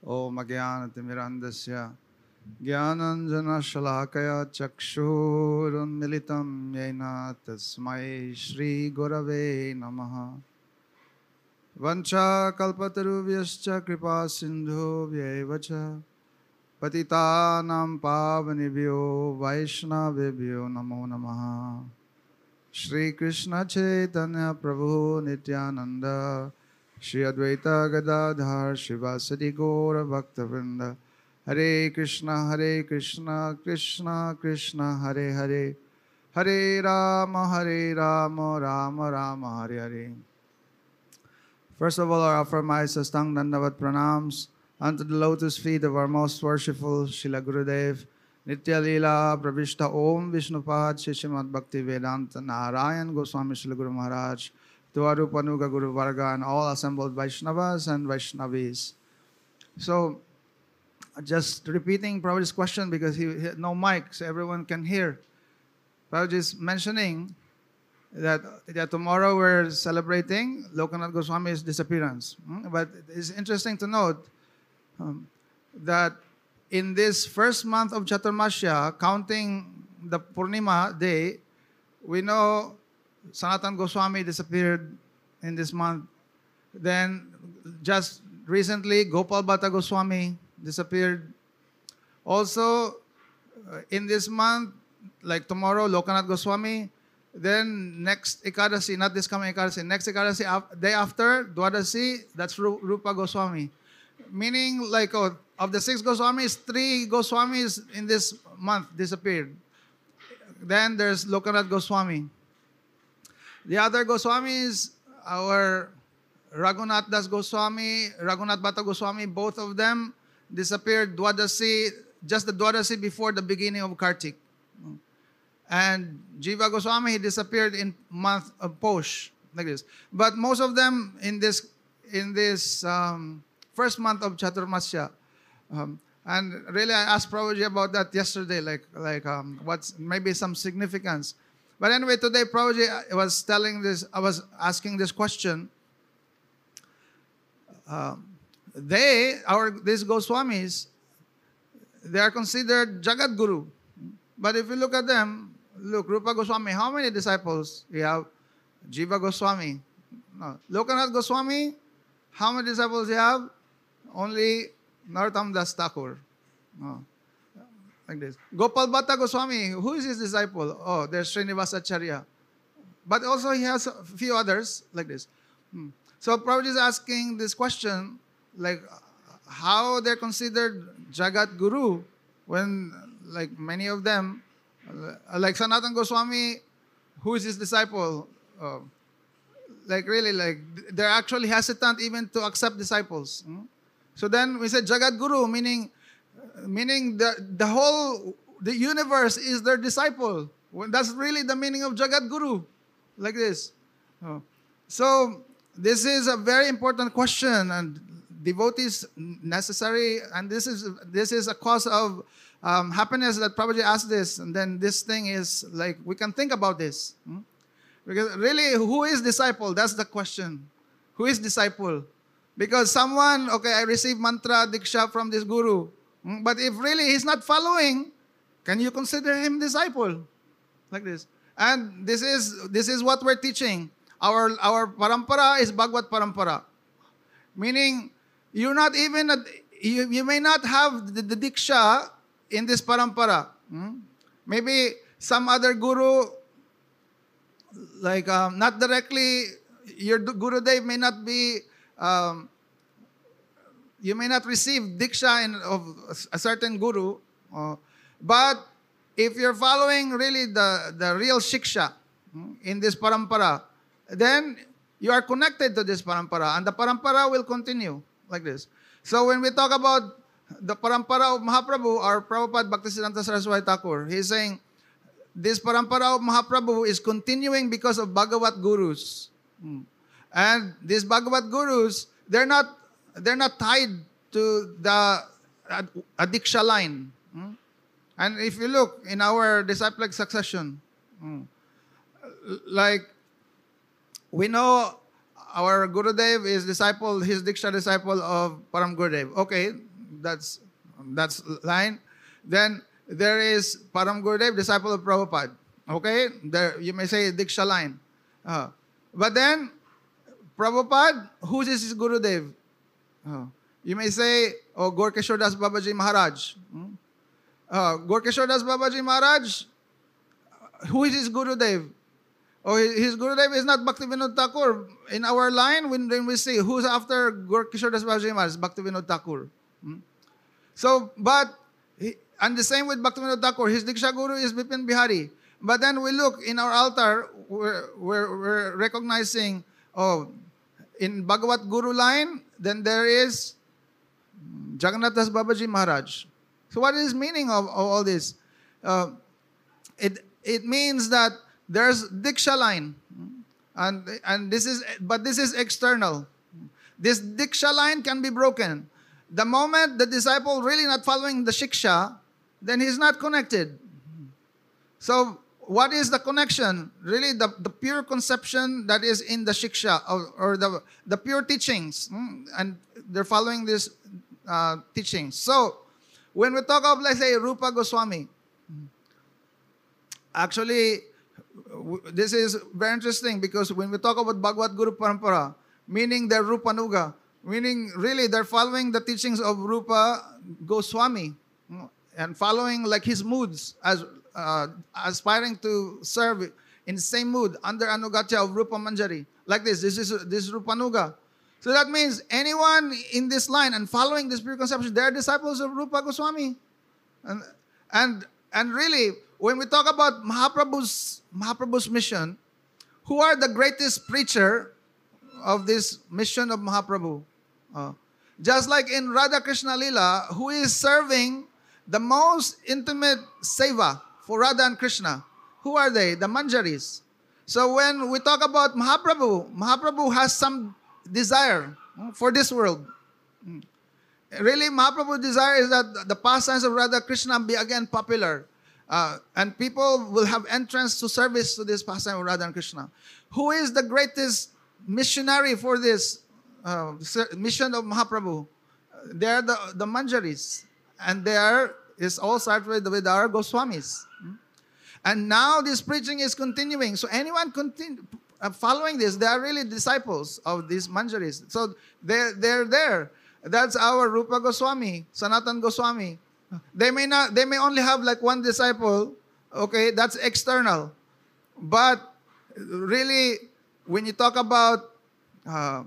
Om Agyanatimirandasya Gyananjana Shalakaya Chakshurunmilitam Yena Tasmai Shri Gurave Namaha Vancha Kalpatarubhyascha Kripa Sindhu Vyevacha Patitanam Pavanibhyo Vaishnavibhyo Namo Namaha Shri Krishna Chaitanya Prabhu Nityananda Shri Advaita Gadadhar Shivasati Gaura Bhaktavrinda Hare Krishna Hare Krishna Krishna Krishna Hare Hare Hare Rama Hare Rama Rama Rama Hare Hare. First of all, I offer my sastang dandavat pranams unto the lotus feet of our most worshipful Srila Gurudev, Nitya Leela Pravishta Om Vishnupad Shishimad Bhakti Vedanta Narayan Goswami Srila Guru Maharaj, to our Rupanuga Guru Varga and all assembled Vaishnavas and Vaishnavis. So, just repeating Prabhupada's question because he, he had no mic, so everyone can hear. Prabhupada is mentioning that, that tomorrow we're celebrating Lokanath Goswami's disappearance. Hmm? But it's interesting to note um, that in this first month of Chaturmasya, counting the Purnima day, we know Sanatan Goswami disappeared in this month. Then just recently, Gopal Bhatta Goswami disappeared. Also, uh, in this month, like tomorrow, Lokanath Goswami. Then next Ekadasi, not this coming Ekadasi, next Ekadasi, af- day after, Dwadasi, that's Ru- Rupa Goswami. Meaning, like, oh, of the six Goswamis, three Goswamis in this month disappeared. Then there's Lokanath Goswami. The other Goswamis, our Raghunath Das Goswami, Raghunath Bhatta Goswami, both of them disappeared Dwadasi, just the Dwadasi before the beginning of Kartik. And Jiva Goswami, he disappeared in month of Posh, like this. But most of them in this in this um, first month of Chaturmasya. Um, and really, I asked Prabhuji about that yesterday, like like um, what's maybe some significance. But anyway, today Prabhuji was telling this. I was asking this question. Um, they, our these Goswamis, they are considered Jagat Guru. But if you look at them, look, Rupa Goswami, how many disciples? We have Jiva Goswami. No. Lokanath Goswami, how many disciples you have? Only Narottam Das Thakur. No. Like this. Gopal Bhatta Goswami, who is his disciple? Oh, there's Srinivasacharya. But also he has a few others like this. Hmm. So Prabhupada is asking this question, like how they're considered Jagat Guru when like many of them, like Sanatan Goswami, who is his disciple? Uh, like really, like they're actually hesitant even to accept disciples. Hmm? So then we said Jagat Guru, meaning, meaning the the whole the universe is their disciple. Well, that's really the meaning of Jagat Guru, like this. Oh. So this is a very important question, and devotees necessary, and this is this is a cause of um, happiness that Prabhuji asked this, and then this thing is like we can think about this. Hmm? Because really, who is disciple? That's the question. Who is disciple? Because someone, okay, I received mantra, diksha from this guru. Hmm? But if really he's not following, can you consider him disciple? Like this. And this is this is what we're teaching. Our our parampara is Bhagavad parampara. Meaning, you're not even, a, you, you may not have the, the diksha in this parampara. Hmm? Maybe some other guru, like um, not directly, your Gurudev may not be, um, you may not receive diksha in, of a certain guru, uh, but if you're following really the, the real shiksha hmm, in this parampara, then you are connected to this parampara, and the parampara will continue like this. So when we talk about the parampara of Mahaprabhu, or Prabhupada Bhaktisiddhanta Saraswati Thakur, he's saying, this parampara of Mahaprabhu is continuing because of Bhagavat Gurus. Hmm. And these Bhagavat Gurus, they're not, they're not tied to the Adiksha line. Hmm. And if you look in our disciplic succession, hmm, like, we know our Gurudev is disciple, his Diksha disciple of Param Gurudev. Okay, That's that's line. Then there is Param Gurudev, disciple of Prabhupada. Okay, there you may say Diksha line. Uh, but then Prabhupada, who is his Gurudev? Uh, you may say, oh, Gorkeshwar Das Babaji Maharaj. Hmm? Uh, Gorkeshwar Das Babaji Maharaj, who is his Gurudev? Oh, his Gurudev is not Bhaktivinoda Thakur. In our line, when, when we see who's after Gorkeshwar Das Babaji Maharaj, Bhaktivinoda Thakur. Hmm? So, but, he, and the same with Bhaktivinoda Thakur, his Diksha Guru is Bipin Bihari. But then we look in our altar, we're, we're, we're recognizing, oh, in Bhagavat Guru line, then there is Jagannath Das Babaji Maharaj. So what is the meaning of, of all this? Uh, it it means that there's Diksha line, and and this is but this is external. This Diksha line can be broken. The moment the disciple really not following the Shiksha, then he's not connected. So what is the connection? Really the, the pure conception that is in the Shiksha, or, or the, the pure teachings. And they're following these uh, teachings. So when we talk of, let's say, Rupa Goswami, actually, this is very interesting because when we talk about Bhagavad Guru Parampara, meaning they're Rupanuga, meaning really they're following the teachings of Rupa Goswami and following like his moods as uh, aspiring to serve in the same mood under Anugatya of Rupa Manjari. Like this, this is this is Rupanuga. So that means anyone in this line and following this pure conception, they're disciples of Rupa Goswami. And and and really, when we talk about Mahaprabhu's Mahaprabhu's mission, who are the greatest preacher of this mission of Mahaprabhu? Uh, just like in Radha Krishna Lila, who is serving the most intimate seva for Radha and Krishna. Who are they? The Manjaris. So when we talk about Mahaprabhu, Mahaprabhu has some desire for this world. Really, Mahaprabhu's desire is that the pastimes of Radha Krishna be again popular. Uh, and people will have entrance to service to this pastime of Radha and Krishna. Who is the greatest missionary for this uh, mission of Mahaprabhu? They are the, the Manjaris. And they are, is all started with, with our Goswamis. And now this preaching is continuing. So anyone continue, uh, following this, they are really disciples of these Manjaris. So they're, they're there. That's our Rupa Goswami, Sanatan Goswami. They may not, they may only have like one disciple. Okay, that's external. But really, when you talk about, uh,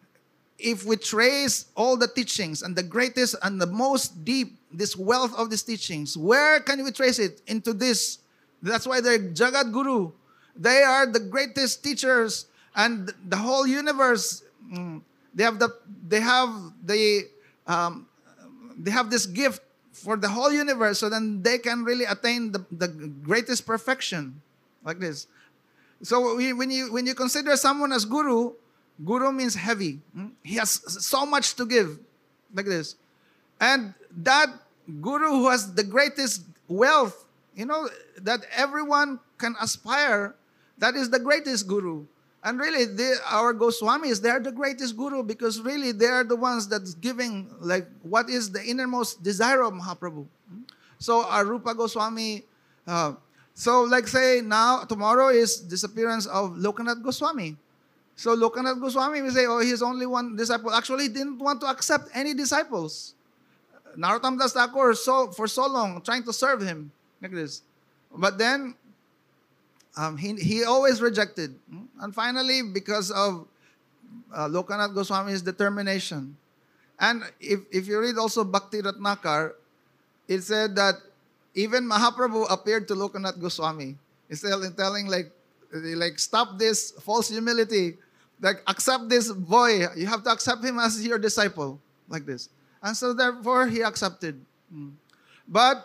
if we trace all the teachings and the greatest and the most deep, this wealth of these teachings, where can we trace it? Into this. That's why they're Jagat Guru. They are the greatest teachers, and the whole universe. Mm, they have the they have the um, they have this gift for the whole universe, so then they can really attain the, the greatest perfection, like this. So we, when you when you consider someone as guru, guru means heavy. Mm? He has so much to give, like this, and that guru who has the greatest wealth, you know, that everyone can aspire, that is the greatest guru. And really, they, our Goswamis, they are the greatest guru because really they are the ones that's giving like what is the innermost desire of Mahaprabhu. So our Rupa Goswami, uh, so like say now, tomorrow is disappearance of Lokanath Goswami. So Lokanath Goswami, we say, oh, he's only one disciple. Actually, he didn't want to accept any disciples. Narottam Das Thakur so, for so long trying to serve him like this. But then, Um, he, he always rejected. And finally, because of uh, Lokanath Goswami's determination. And if, if you read also Bhakti Ratnakar, it said that even Mahaprabhu appeared to Lokanath Goswami. He's telling, telling like, like, stop this false humility. Like, accept this boy. You have to accept him as your disciple. Like this. And so therefore, he accepted. But,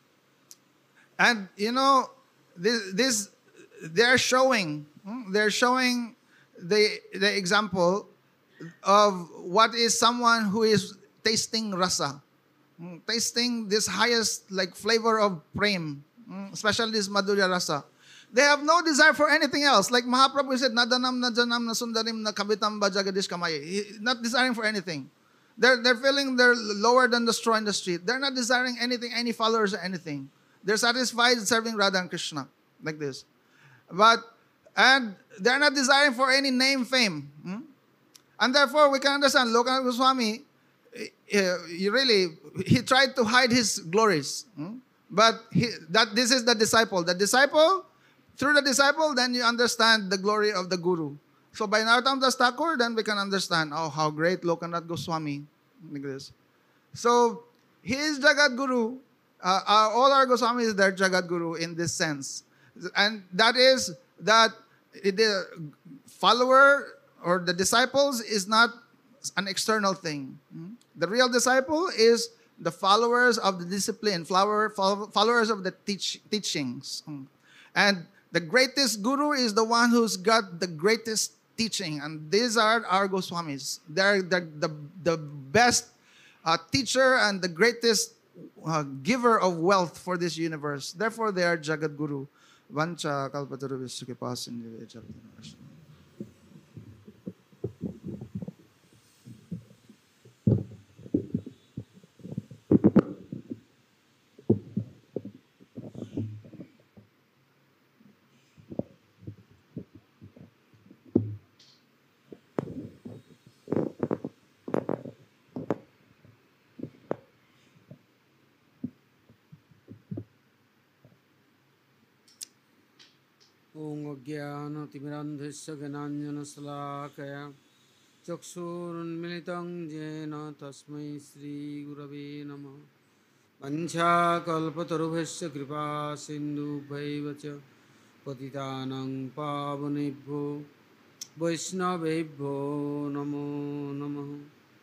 and you know, this, this they're showing, they're showing the, the example of what is someone who is tasting rasa, tasting this highest like flavor of prem, especially this madhurya rasa. They have no desire for anything else. Like Mahaprabhu said, nadanam najanam nasundarim nakabitam bajagadish kamaye. Not desiring for anything. They're, they're feeling they're lower than the straw in the street. They're not desiring anything, any followers or anything. They're satisfied serving Radha and Krishna, like this. But, and they're not desiring for any name, fame. Hmm? And therefore, we can understand Lokanath Goswami, he really, he tried to hide his glories. Hmm? But he, that this is the disciple. The disciple, through the disciple, then you understand the glory of the Guru. So by Narottam Das Thakur, then we can understand, oh, how great Lokanath Goswami, like this. So, he is Jagat Guru. Uh, uh, all our Goswamis, they're Jagat Guru in this sense. And that is that the follower or the disciples is not an external thing. The real disciple is the followers of the discipline, follower, followers of the teach, teachings. And the greatest Guru is the one who's got the greatest teaching. And these are our Goswamis. They're the, the, the best uh, teacher and the greatest uh, giver of wealth for this universe. Therefore, they are Jagat Guru. Vancha kalpataru vishnukipa sindhu jalatanarasha. Om Gyana Timirandhasya Gananjana Chakshurunmilitam Jena Tasmai Sri Gurave Namah Vancha Kalpatarubhasya Kripa Sindhu Bhaivacha Patitanang Pavanebhyo Vaishnavebhyo Namo Namah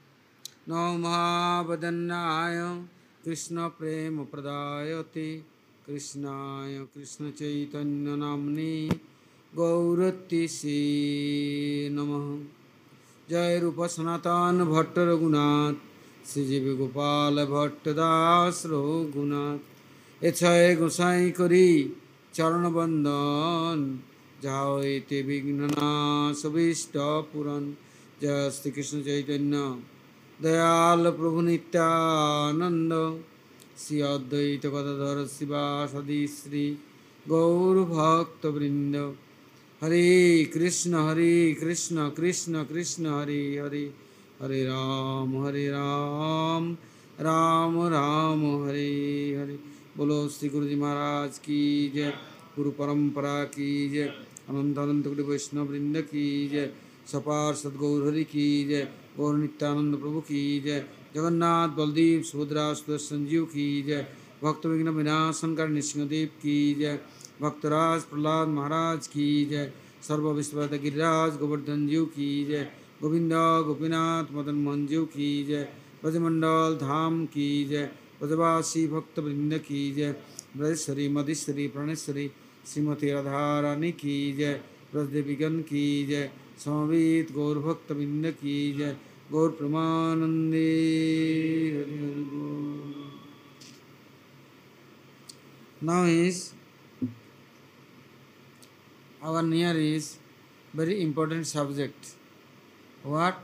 Namo Mahabadanyaya Krishna Prema Pradayate Krishnaya Krishna Chaitanya Namni Gauratisi Namah Jai Rupa Sanatan Bhatta Raghunath Sri Jiva Gopala Bhatta Das Raghunath Echai Gosai Kari Charana Bandhan Jai Te Vignana Sabishta Puran Jai Sri Krishna Chaitanya Dayal Prabhu Nityananda Sri Advaita Gadadhara Sivasadi Sri Gaur Bhakta Vrinda Hare Krishna Hare Krishna Krishna Krishna Hare Hare Hare Ram Hare Ram Ram Ram Hare Hare Bolo Sri Guruji Maharaj Ki Jai Guru Parampara Ki Jai Ananta Ananta Koti Vaishnava Vrinda Ki Jai Sapar Sadgaur Hari Ki Jai Gaur Nityananda Prabhu Ki Jai Jagannath Baldev Subhadra Sudarshan Ji Ki Jai Bhakta Vigna Vinasan Kar Nrsimhadev Ki Jai Bhaktaraj Prahlad Maharaj Ki Jai Sarva Vishwata Giriraj Govardhan Ji Ki Jai Govinda Gopinath Madan Mohan Ji Ki Jai Brajamandal Dham Ki Jai Brajavasi Bhakta Vrinda Ki Jai Brajeshwari Madheshwari Praneshwari Srimati Radharani Ki Jai Brajdevigan Ki Jai Samavit Gaur Bhakta Vrinda Ki Jai Gaur Pramanande Hari Hari Gaur. Now is our near is very important subject. What?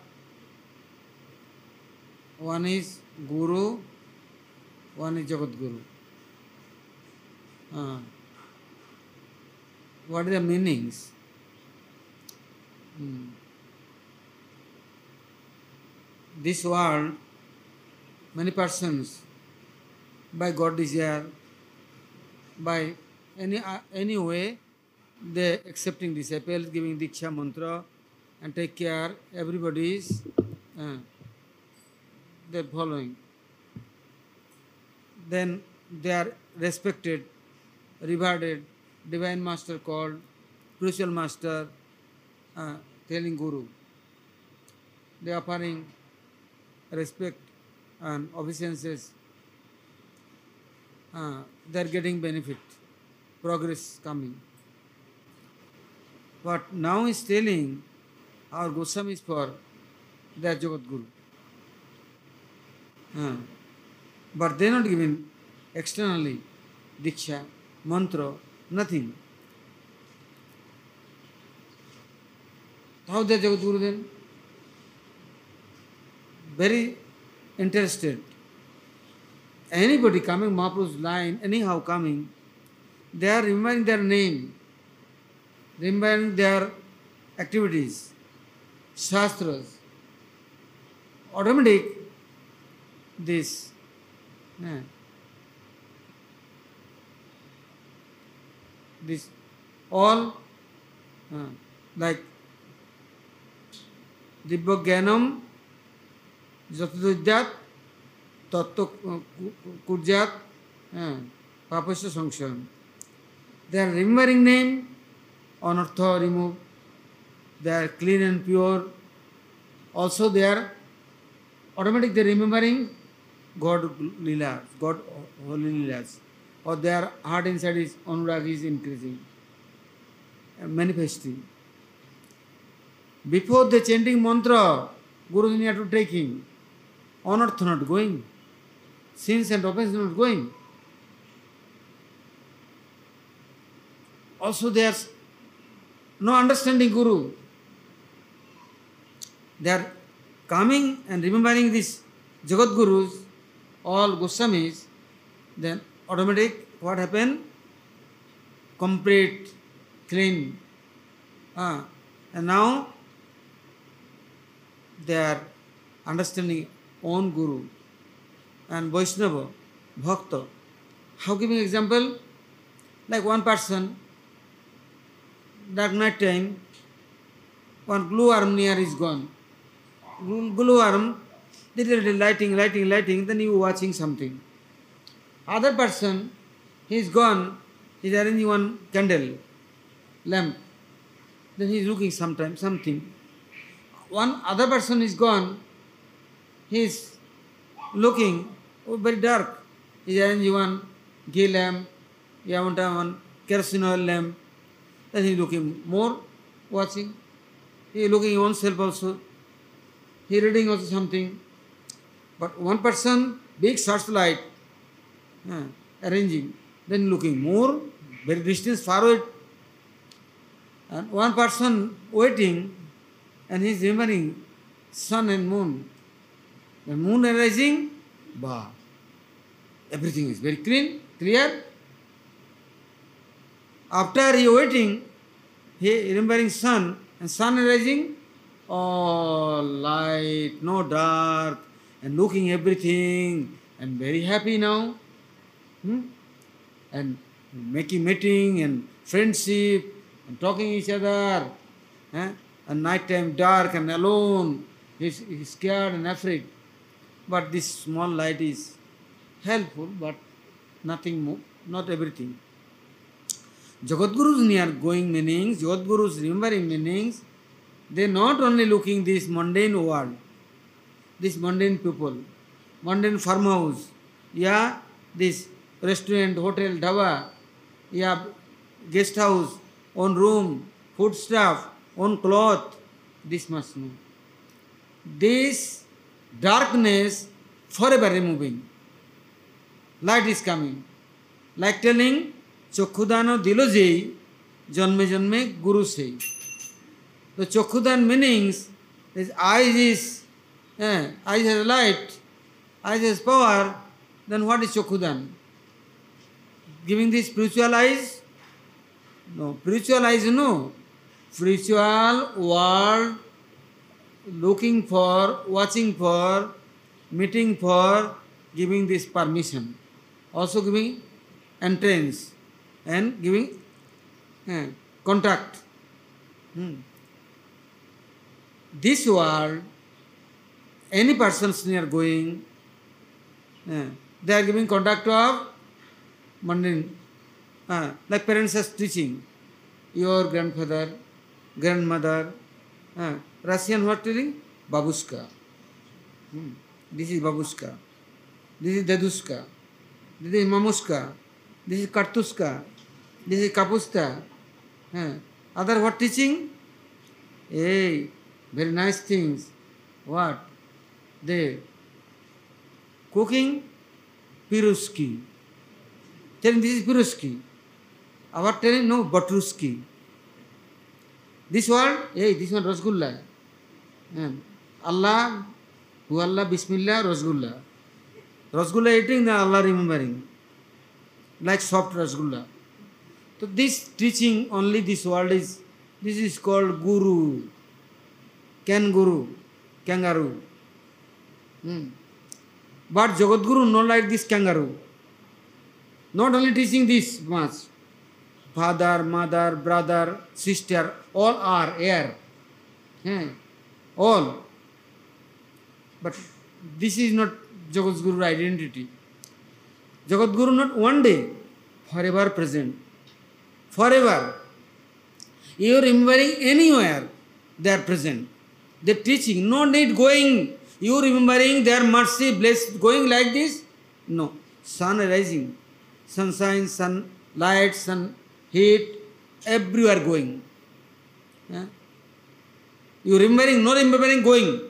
One is Guru, one is Jagat Guru. Uh, what are the meanings? Hmm. This world, many persons, by God desire, by any uh, any way, they accepting disciples, giving Diksha mantra, and take care. Everybody is uh, they following. Then they are respected, rewarded. Divine master called, spiritual master, uh, telling Guru. They are offering respect and obeisances. Uh, they are getting benefit, progress coming. But now is telling our Goswami is for their Jagat Guru. Uh, but they are not given externally Diksha, mantra, nothing. How they are Jagat Guru then? Very interested. Anybody coming Mahaprabhu's line, anyhow coming, they are remembering their name, remembering their activities, shastras. Automatic, this, yeah, this, all, uh, like, Dibba Gyanam, Jatadujjat, Tattva Kurjat, Papasya Sankshan. They are remembering name, anartha remove. They are clean and pure. Also they are automatic, they are remembering God Leelas, God holy Leelas. Or their heart inside is anurag is increasing, manifesting. Before the chanting mantra, Guru Dunya to taking, anartha not going, sins and offenses not going. Also there is no understanding Guru. They are coming and remembering these Jagat Gurus, all Goswamis, then automatic, what happened? Complete, clean. Ah, and now they are understanding own Guru and Vaishnava, Bhakta. How giving example? Like one person, dark night time, one glue arm near is gone. Glue arm, little lighting, lighting, lighting, then you watching something. Other person, he is gone, he is arranging one candle, lamp, then he is looking sometime, something. One other person is gone, he is looking, oh, very dark, he is arranging one ghee lamp, he has one kerosene oil lamp, then he is looking more, watching, he is looking oneself also, he is reading also something. But one person, big searchlight, uh, arranging, then looking more, very distance, far away. And one person waiting, and he is remembering sun and moon. The moon arising, bah, everything is very clean, clear. After he waiting, he remembering sun, and sun arising, all light, no dark, and looking everything, and very happy now. Hmm? And making meeting and friendship and talking each other. Eh? And night time dark and alone. He's, he's scared and afraid. But this small light is helpful, but nothing more, not everything. Jagadguru's near going meanings, Jagadguru's remembering meanings, they not only looking this mundane world, this mundane people, mundane farmhouse, yeah, this restaurant, hotel, dhaba, yeah, guest house, own room, food stuff, own cloth, this must know. This darkness forever removing. Light is coming. Like telling, Chokhudano dilojei, janme janme guru sei. The Chokhudan meanings, this eyes is, eh, eyes has light, eyes has power, then what is Chokhudan? Giving the spiritual eyes? No. Spiritual eyes, no. Spiritual world, looking for, watching for, meeting for, giving this permission. Also giving entrance and giving eh, contact. Hmm. This world, any persons near going, eh, they are giving contact of mundane, uh, like parents are teaching, your grandfather, grandmother, uh, Russian what telling? Babushka. Hmm. This is Babushka. This is Dadushka. This is Mamushka. This is Kartushka. This is Kapusta. Uh, other what teaching? Hey, very nice things. What? They cooking piruski. Telling this is piruski. Our telling no batruski. This one, hey, this one rasgulla. And Allah Who Allah, Bismillah, Rasgulla. Rasgulla eating, then Allah remembering. Like soft Rasgulla. So this teaching, only this world is, this is called Guru. Kangaroo. Kangaroo. Hmm. But Jagadguru not like this kangaroo. Not only teaching this much. Father, mother, brother, sister, all are air. Yeah. All. But this is not Jagadguru identity. Jagadguru not one day, forever present. Forever. You are remembering anywhere, they are present. They are teaching, no need going. You remembering their mercy, blessed, going like this? No. Sun rising, sunshine, sun, light, sun, heat, everywhere going. Yeah? You remembering, no remembering going.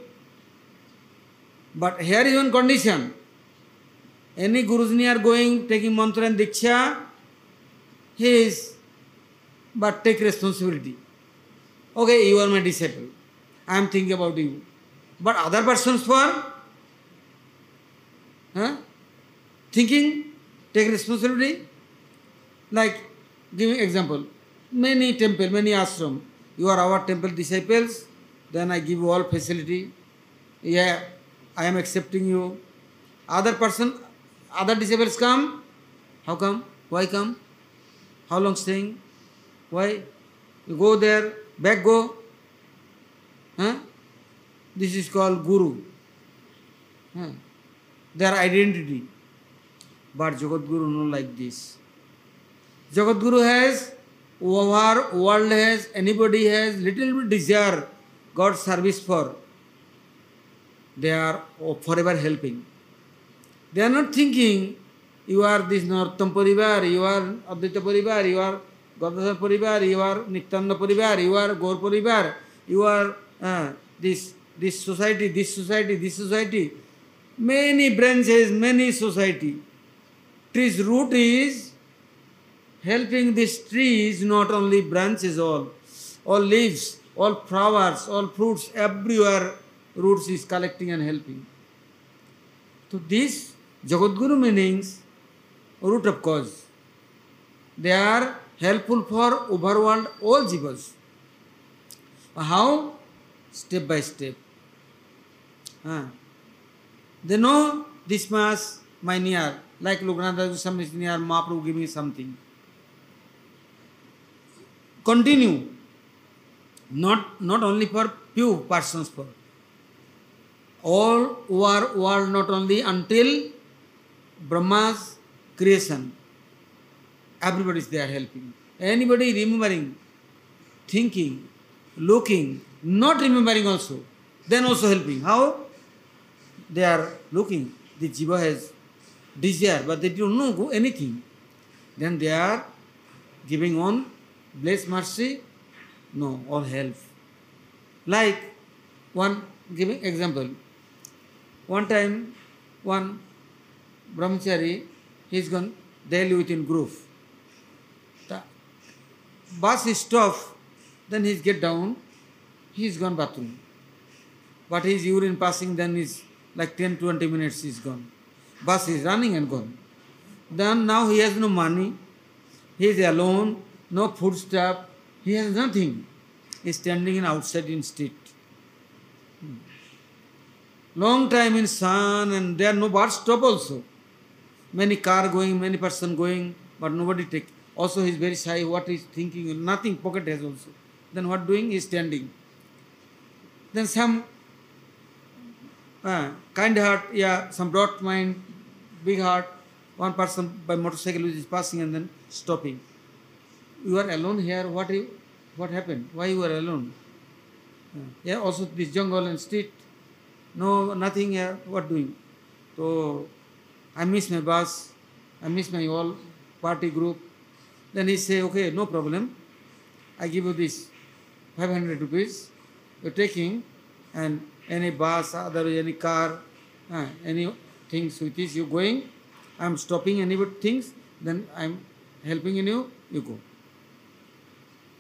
But here is one condition. Any Gurujani are going, taking mantra and diksha, he is, but take responsibility. Okay, you are my disciple. I am thinking about you. But other persons for huh? thinking, take responsibility. Like, giving example, many temple, many ashram, you are our temple disciples, then I give you all facility. Yeah, I am accepting you. Other person, other disciples come. How come? Why come? How long staying? Why? You go there, back go. Huh? This is called Guru. Huh? Their identity. But Jagadguru not like this. Jagadguru has, our world has, anybody has little bit desire God's service for. They are forever helping. They are not thinking, you are this Narottam Parivar, you are Advaita Parivar, you are Gadadhar Parivar, you are Nityananda Parivar, you are Gaur Parivar, you are uh, this, this society, this society, this society. Many branches, many society. Tree's root is helping this trees, not only branches, all, all leaves, all flowers, all fruits, everywhere roots is collecting and helping. So this Jagadguru meanings root of cause. They are helpful for overworld all jivas. How? Step by step. Ah. They know this much my near, like Lokanath some is near, Mahaprabhu give me something. Continue. Not, not only for few persons for. All over world, not only until Brahma's creation. Everybody is there helping. Anybody remembering, thinking, looking, not remembering also, then also helping. How? They are looking. The jiva has desire, but they don't know anything. Then they are giving on blessed mercy. No, all help. Like one giving example. One time, one brahmachari, he is gone daily within group. The bus is stopped, then he get down, he is gone bathroom. But his urine passing, then is like ten to twenty minutes is gone. Bus is running and gone. Then now he has no money, he is alone, no food stuff, he has nothing. He is standing in outside in street. Long time in sun and there no bus stop also. Many car going, many person going, but nobody take. Also he is very shy, what he is thinking, nothing, pocket has also. Then what doing? He is standing. Then some uh, kind heart, yeah, some broad mind, big heart, one person by motorcycle is passing and then stopping. You are alone here, what, you, what happened? Why you are alone? Uh, yeah, also this jungle and street. No, nothing here. What doing? So, I miss my bus. I miss my all party group. Then he say, okay, no problem. I give you this five hundred rupees. You're taking and any bus, other any car, uh, any things with this you going. I'm stopping any things. Then I'm helping in you. You go.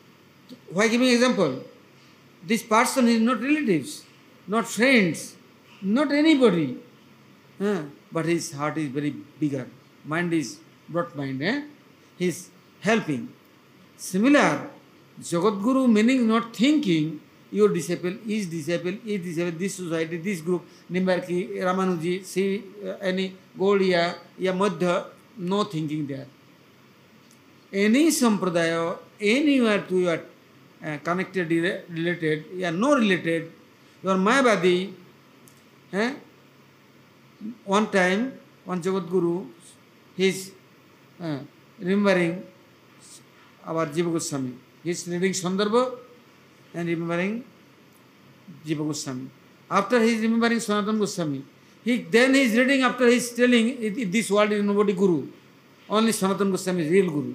Why giving example? This person is not relatives, not friends. not anybody, eh? But his heart is very bigger. Mind is broad mind. Eh? He is helping. Similar, Jagat Guru meaning not thinking, your disciple is disciple, is disciple, this society, this group, Nimbarki, Ramanuji, see uh, any Gaudiya, ya Madhya, no thinking there. Any sampradaya, anywhere to your uh, connected, related, yeah, no related, your Mayavadi, eh? One time, one Jagat Guru, he is uh, remembering our Jiva Goswami. He is reading Sandarbha and remembering Jiva Goswami. After he is remembering Sanatana Goswami, he, then he is reading, after he is telling, in this world is nobody Guru. Only Sanatana Goswami is real Guru.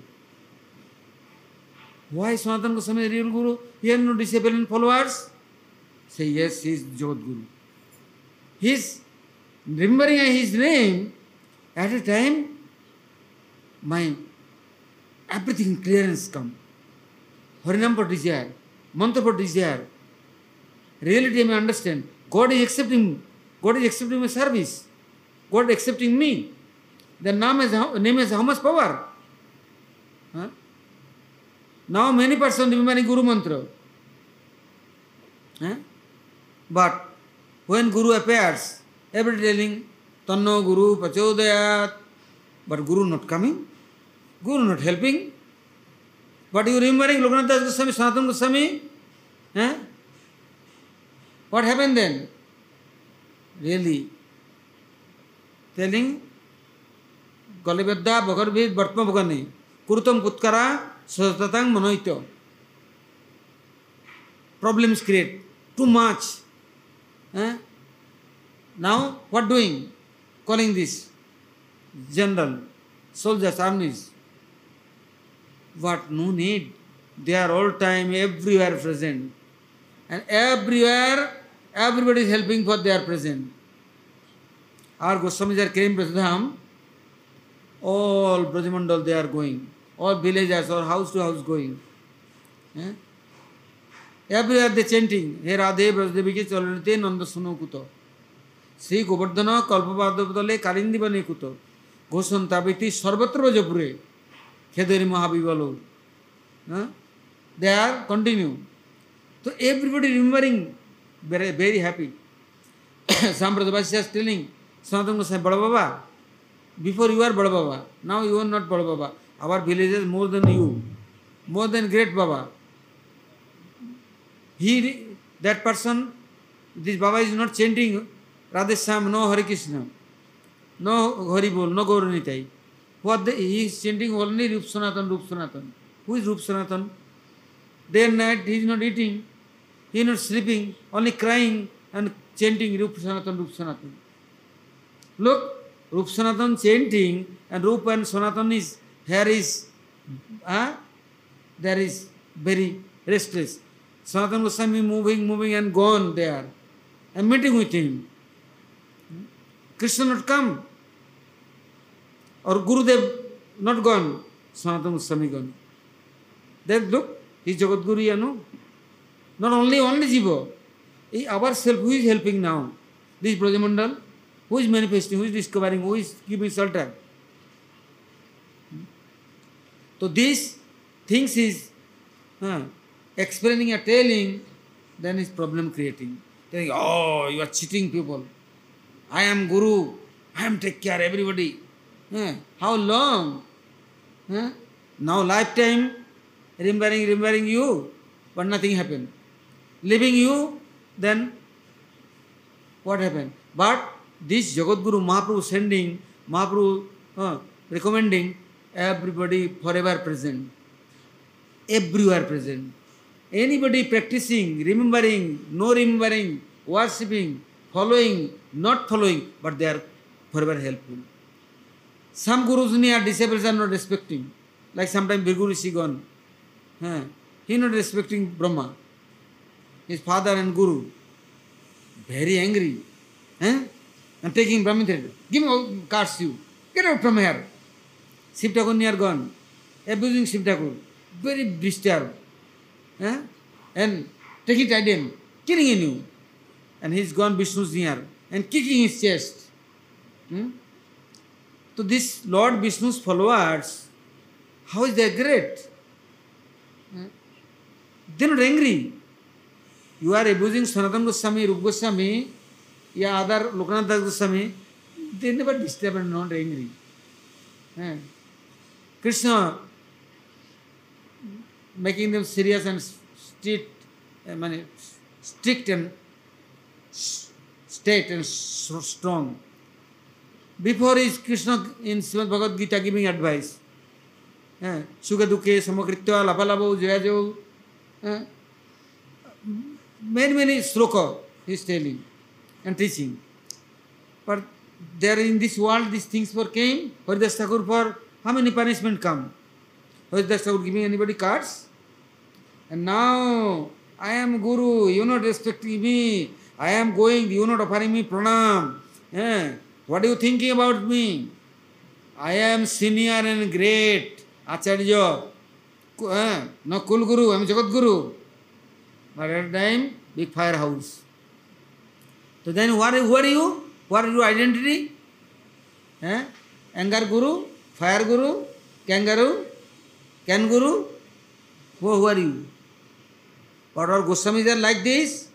Why Sanatana Goswami is real Guru? He has no disciple and followers? Say yes, he is Jagat Guru. He is remembering his name, at a time, my everything clearance come. Harinam for desire, mantra for desire. Reality I may understand. God is accepting, God is accepting my service. God is accepting me. The name has, name has how much power? Huh? Now many persons remembering Guru mantra. Huh? But when Guru appears, everybody telling, Tanno Guru Pachodayat, but Guru not coming, Guru not helping. But you remembering Lokanath Das Goswami, Sanatana Goswami? Eh? What happened then? Really? Telling, Galibadda Bhagarvid Bhartma Bhagani, Kurutam Kutkara, Satatang Manoito. Problems create too much. Eh? Now, what doing? Calling this general, soldiers, armies. What? No need. They are all time, everywhere present. And everywhere, everybody is helping for their present. Our Goswamis are came Prasadham, all Brajamandal they are going. All villagers or house to house going. Eh? Everywhere they chanting, He Radhe Brajdevi Chalante Nanda Suno Kuto. Sri Govardhana Kalpapadapatale Kalindi Bane Kuto. Gosan Tabiti Sarvatra Brajapure. Khedari Mahabibalo. They are continue. So everybody remembering, very, very happy. Sampradabhasya is telling, Sanatana Goswami, Bada Baba, before you are Bada Baba, now you are not Bada Baba. Our villagers more than you, more than great Baba. He, that person, this Baba is not chanting Radhesham, no Hare Krishna, no Hari Bol, no Gauranitai. What the, he is chanting only Rup Sanatan, Rup Sanatan. Who is Rup Sanatan? Day and night he is not eating, he is not sleeping, only crying and chanting Rup Sanatan, Rup Sanatan. Look, Rup Sanatan chanting and Rup and Sanatan is, here is, uh, there is very restless. Sanatana Goswami moving, moving and gone there. I am meeting with him. Krishna not come. Or Gurudev not gone. Sanatana Goswami gone. Then look, he is Jagat Guru, you know. Not only, only Jiva. Ourselves, who is helping now? This Brajamandal, who is manifesting, who is discovering, who is giving shelter? So these things is uh, explaining or telling, then is problem creating. Telling, oh, you are cheating people. I am Guru. I am take care everybody. Uh, how long? Uh, now lifetime, remembering, remembering you, but nothing happened. Leaving you, then what happened? But this Jagat Guru Mahaprabhu sending, Mahaprabhu uh, recommending, everybody forever present. Everywhere present. Anybody practicing, remembering, no remembering, worshipping, following, not following, but they are forever helpful. Some Gurus near disciples are not respecting. Like sometimes Birgu Rishi gone. Huh. He not respecting Brahma. His father and Guru. Very angry. Huh? And taking Brahmin thread. Give me all cards you. Get out from here. Shiv Thakur near gone. Abusing Shiv Thakur. Very disturbed. Huh? And taking Tidem. Killing in you. And he's gone Vishnu's near. and kicking his chest. Hmm? So this Lord Vishnu's followers, how is they great? Hmm? They're not angry. You are abusing Sanatana Goswami, Rupa Goswami, or other Lokanath Das Goswami, they never disturb and not angry. Hmm? Krishna making them serious and strict, I mean, strict and state and strong. Before is Krishna in Srimad Bhagavad Gita giving advice. Sukha dukhe samakritya lapalabo jayajo. Many, many sloka he is telling and teaching. But there in this world these things were came. Haridas Thakur for how many punishment come? Haridas Thakur giving anybody cards? And now I am Guru, you are not respecting me. I am going, you are not offering me pranam. Eh? What are you thinking about me? I am senior and great. Acharya. Eh? No Kul Guru, I am Jagat Guru. But at that time, big firehouse. So then what, who are you? What are your identity? Eh? Anger Guru, Fire Guru, Kangaroo, Can Guru? Who, who are you? What are Goswamis are like this?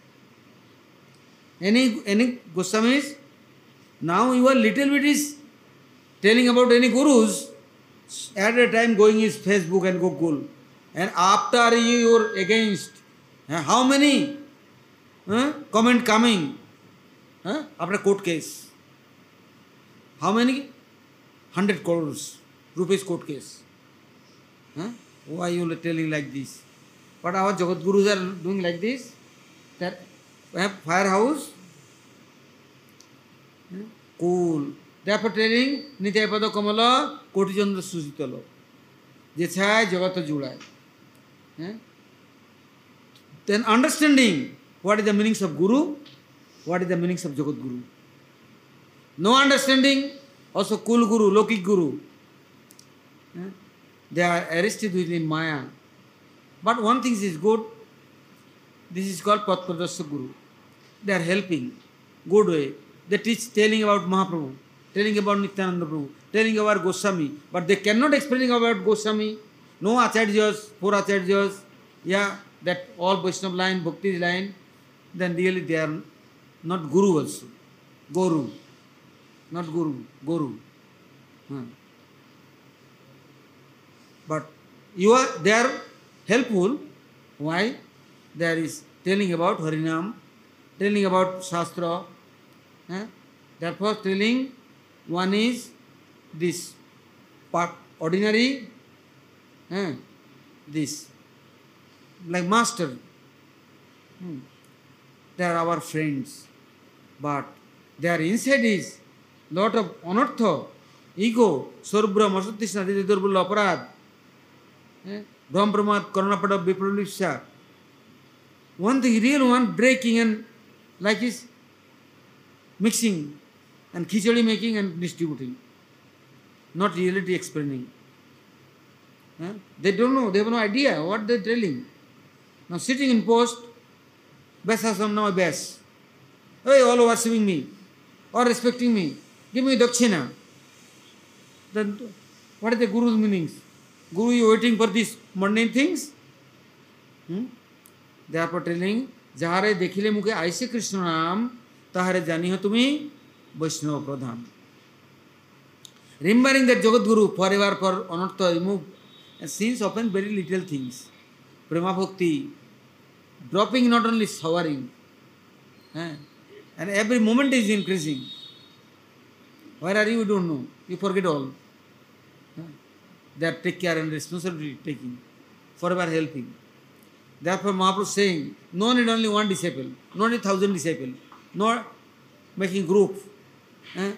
Any any Goswamis? Now you are little bit is telling about any gurus, at a time going his Facebook and Google. And after you are against, uh, how many uh, comment coming uh, after court case? How many? Hundred crores rupees court case. Huh? Why you are telling like this? But our Jagat Gurus are doing like this. That we have firehouse. Hmm? Cool. Therefore telling Nityapada Kamala Koti Chandra Susitalo. Jechai Jagata Julai. Hmm? Then understanding what is the meanings of Guru, what is the meanings of Jagat Guru. No understanding, also Kul Guru, Lokik Guru. Hmm? They are arrested within Maya. But one thing is good, this is called Patpadasya Guru. They are helping, good way. They teach, telling about Mahaprabhu, telling about Nityananda Prabhu, telling about Goswami, but they cannot explain about Goswami. No Acharyas, four Acharyas, yeah, that all Vaishnava line, Bhakti line, then really they are not Guru also. Guru, not Guru, Guru. Hmm. But you are, they are helpful. Why? There is telling about Harinam, telling about Shastra. Eh? Therefore, telling one is this part ordinary, eh? This like master. Hmm. They are our friends, but their inside is lot of anartha, ego, sorbra, masutishna, didurbula, aparad. Dham Pramad, Karanapada, Vipralipsa. One thing, real one, breaking and like this, mixing and khichadi making and distributing. Not reality explaining. Huh? They don't know, they have no idea what they are telling. Now sitting in post, Besasam now best. Hey, all worshipping me or respecting me. Give me dakshina. Then what are the Guru's meanings? Guru, you waiting for these mundane things? Hmm? Therefore telling, Jahare dekhile mukhe aise Krishna naam, tahare janiho tumi Vaishnava pradhan. Remembering that Jagat Guru forever for anartha remove, and since often very little things. Prema Bhakti, dropping not only showering, eh? And every moment is increasing. Where are you? You don't know. You forget all. They are take care and responsibility taking, forever helping. Therefore, Mahaprabhu is saying, no need only one disciple, no need thousand disciples, no making group. Eh?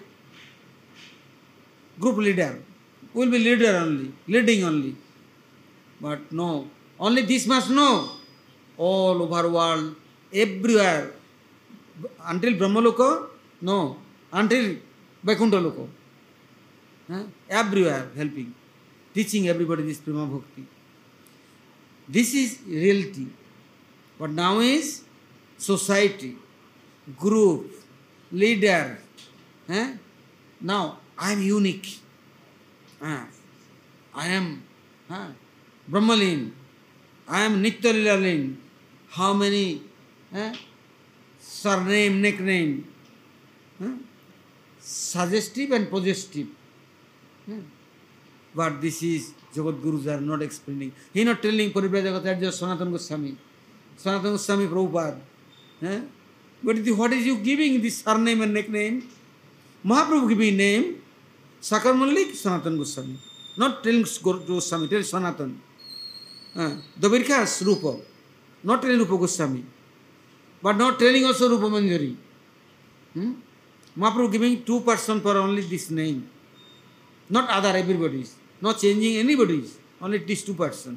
Group leader. Will be leader only, leading only. But no, only this must know. All over world, everywhere. Until Brahmaloka, no. Until Vaikuntha Loka. Eh? Everywhere helping. Teaching everybody this Prema Bhakti. This is reality. But now is society, group, leader. Eh? Now, I am unique. Ah, I am ah, Brahmalin. I am Nityalilalin. How many eh, surname, nickname? Eh? Suggestive and possessive. Eh? But this is Jagat Gurus are not explaining. He is not telling Parivrajaka just Sanatana Goswami, Sanatana Goswami Prabhupada. Eh? But what is you giving this surname and nickname? Mahaprabhu giving name, Sakar Malik Sanatana Goswami. Not telling Goswami, telling Sanatana. Uh, the Virkas Rupa, not telling Rupa Goswami, but not telling also Rupa Manjari. Hmm? Mahaprabhu giving two person for only this name, not other everybody's, not changing anybody's, only these two person.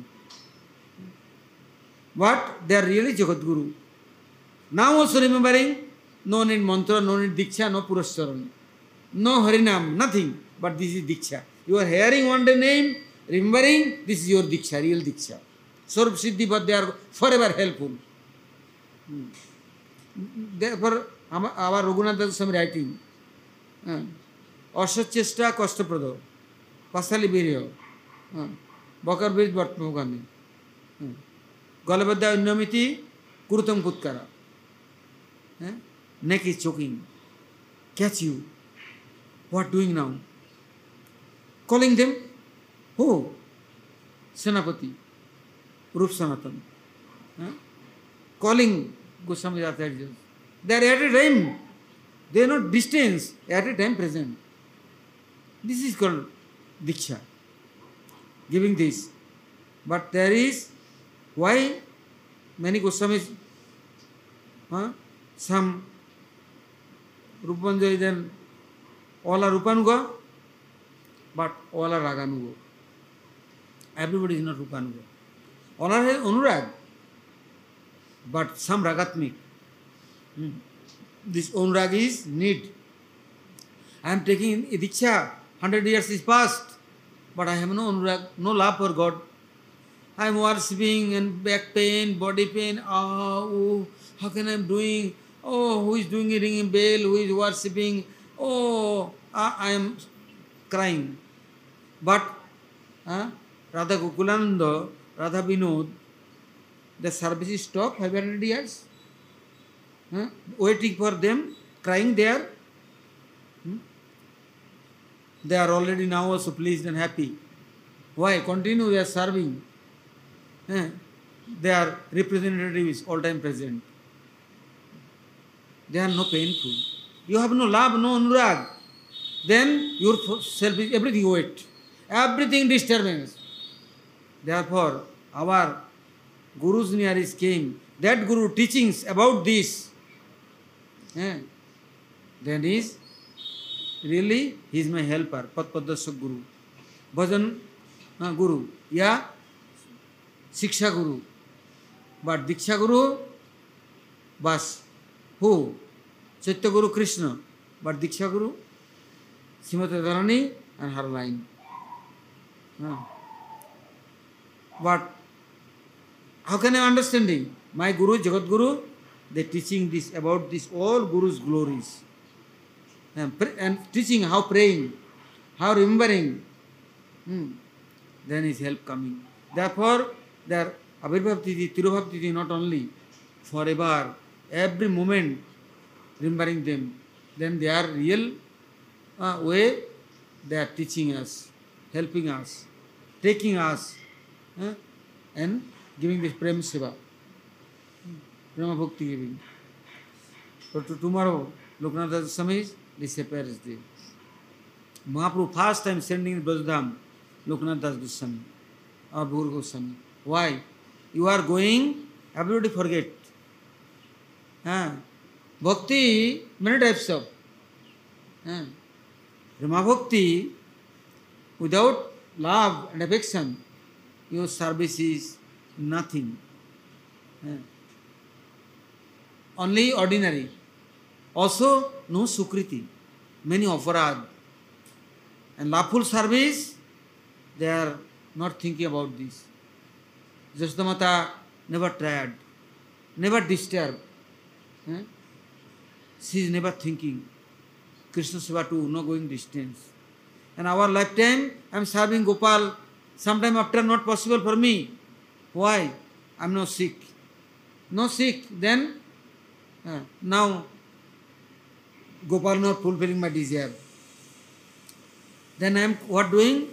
But they are really Jagat Guru. Now also remembering, no need mantra, no need diksha, no purascharan, no harinam, nothing, but this is diksha. You are hearing one day name, remembering, this is your diksha, real diksha. Swarup Siddhi, but they are forever helpful. Hmm. Therefore, our Raghunath Das Swami writing, Asat Chesta Kostaprado, Pasali Biryo, Bakar Bij Bhatmogami, Galabadda Unnamiti, Kurutam Putkara. Neck is choking. Catch you. What doing now? Calling them? Who? Senapati. Rup Sanatan. Huh? Calling Goswami Acharya. They are at a time. They are not distance. At a time present. This is called Diksha. Giving this. But there is, why many Goswamis, huh? Some Rupanjay, then all are Rupanuga, but all are Raganuga. Everybody is not Rupanuga. All are Anurag, but some Ragatmik. Hmm. This Anurag is need. I am taking Diksha, hundred years is past, but I have no Anurag, no love for God. I am worshipping and back pain, body pain, ah, oh, how can I am doing? Oh, who is doing a ringing bell, who is worshipping? Oh, ah, I am crying. But uh, Radha Gokulananda, Radha Vinod, the service is stopped five hundred years. Huh? Waiting for them, crying there. Hmm? They are already now also pleased and happy. Why? Continue, they are serving. Huh? They are representatives all time present. They are no painful. You have no love, no anurag. Then your self is everything weight. Everything disturbance. Therefore, our Guru's nearest came. That Guru teachings about this. Eh, then is really, he is my helper. Patpadasya Guru. Bhajan uh, Guru. Yeah, Shiksha Guru. But Diksha Guru, Bas. Who? Chaitya Guru Krishna. But Diksha Guru, Srimati Radharani and her line. Uh. But how can I understanding? My Guru, Jagat Guru, they teaching this about this all Guru's glories. And, and teaching how praying, how remembering. Hmm. Then his help coming. Therefore, their Abhirbhav Tithi, Tirubhav Tithi, not only forever, every moment remembering them. Then they are real uh, way, they are teaching us, helping us, taking us, uh, and giving this Prem Seva, Prema Bhakti giving. So to tomorrow, Loknath Das Swami disappears there. Mahaprabhu first time sending Brajdham, Loknath Das Goswami or Bhur Goswami. Why? You are going, everybody forget. Uh, bhakti, many types of. Uh, Prema Bhakti, without love and affection, your service is nothing. Uh, only ordinary. Also, no sukriti, many aparad. And lawful service, they are not thinking about this. Jasodamata never tried, never disturbed. Eh? she is never thinking. Krishna Seva too, no going distance. And our lifetime, I am serving Gopal. Sometime after not possible for me. Why? I am not sick. No sick. Then, uh, now, Gopal not fulfilling my desire. Then I am what doing?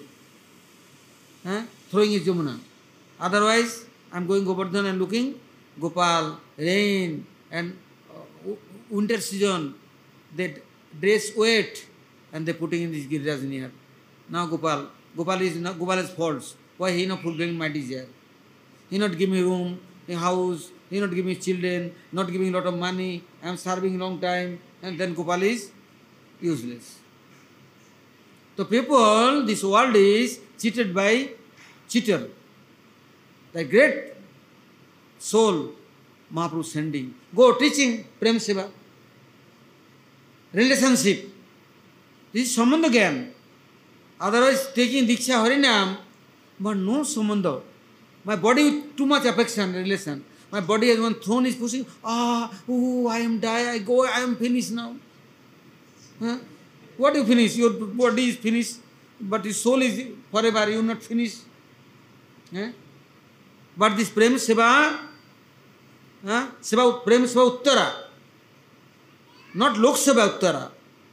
Uh, throwing his Jamuna. Otherwise, I am going Govardhan and looking, Gopal, rain, and uh, winter season, they dress wet, and they putting in this Giriraj near. Now Gopal, Gopal is not, Gopal is false. Why he not fulfilling my desire? He not give me room, a house, he not give me children, not giving lot of money, I am serving long time, and then Gopal is useless. So people, this world is cheated by cheater. The great soul, Mahaprabhu sending. Go teaching Prem Seva. Relationship. This is Sambandha Gyan. Otherwise, taking Diksha Harinam, but no Sambandha. My body with too much affection, relation. My body has one throne is pushing, ah, oh, I am die, I go, I am finished now. Huh? What you finish? Your body is finished, but your soul is forever, you not finished. Huh? But this Prem Seva, huh? Seva, Prem Seva Uttara, not Lok Seva Uttara.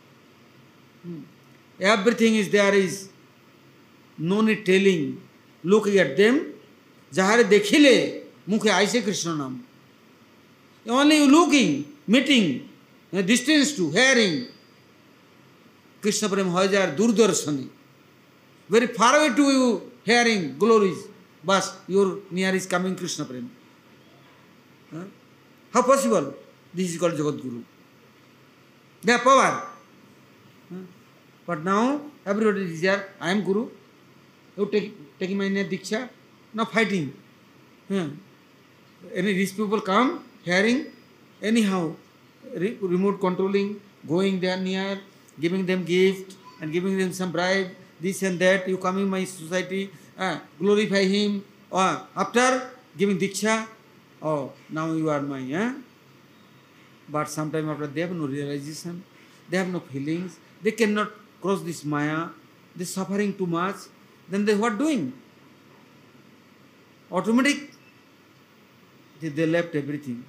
Hmm. Everything is there is no need telling, looking at them, Jahare dekhile, mukhe aise Krishna nam. Only you looking, meeting, a distance to, hearing, Krishna Prem Hajar Durdarshani. Very far away to you, hearing glories, but your near is coming Krishna Prem. Huh? How possible? This is called Jagat Guru. They have power. Huh? But now, everybody is there, I am Guru. You take, taking my name Diksha, now fighting. Huh? Any rich people come, hearing, anyhow, re remote controlling, going there near, giving them gift and giving them some bribe, this and that, you come in my society, uh, glorify him, or after giving Diksha, oh, now you are mine. Eh? But sometime after they have no realization, they have no feelings, they cannot cross this Maya, they are suffering too much, then they what doing? Automatic, they, they left everything.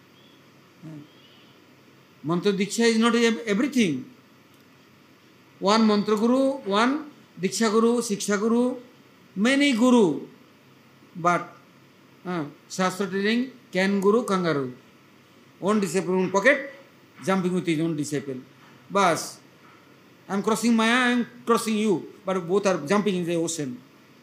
Mantra Diksha is not everything. One Mantra Guru, one Diksha Guru, Shiksha Guru, many Guru, but uh, Shastra telling, can Guru, Kangaroo. One disciple in pocket, jumping with his own disciple. Bas, I am crossing Maya, I am crossing you, but both are jumping in the ocean.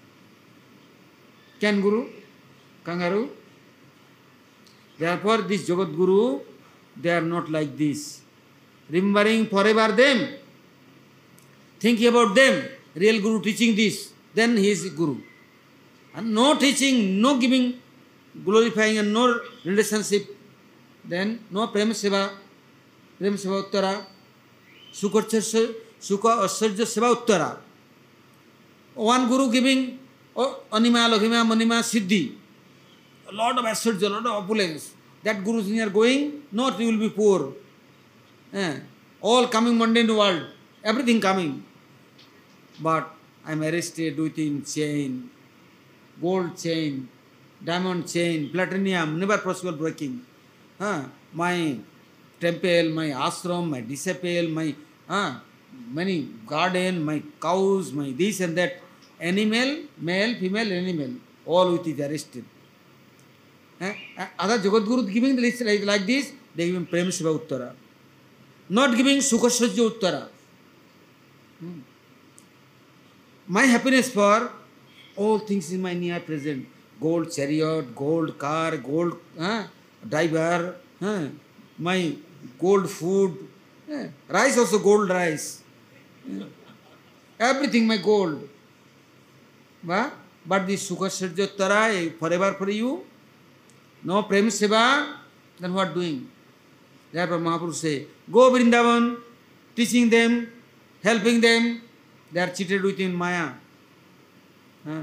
Can Guru, Kangaroo. Therefore, this Jagat Guru, they are not like this. Remembering forever them, thinking about them, real Guru teaching this, then he is Guru. And no teaching, no giving, glorifying and no relationship, then no Prem Seva, Prem Seva Uttara, Sukha Asarja Seva Uttara. One Guru giving oh, Anima, Laghima, Manima, Siddhi, a lot of assurance, a lot of opulence. That Guru is near going, not you will be poor. Eh, all coming mundane world, everything coming. But I am arrested within chain, gold chain, diamond chain, platinum, never possible breaking. Huh? My temple, my ashram, my disciple, my huh? many garden, my cows, my this and that, animal, male, female, animal, all with it arrested. Eh? Other Jagat Guru giving the list like, like this, they give him Prem Seva Uttara. Not giving Sukha Sajja Uttara. Hmm. My happiness for all things in my near present. Gold chariot, gold car, gold uh, driver, uh, my gold food, uh, rice also gold rice. Uh, everything my gold. But, but this Sukha Sajja Uttara forever for you. No Prem Seva, then what doing? Therefore Mahaprabhu say, go Vrindavan, teaching them, helping them, they are cheated within Maya. Huh?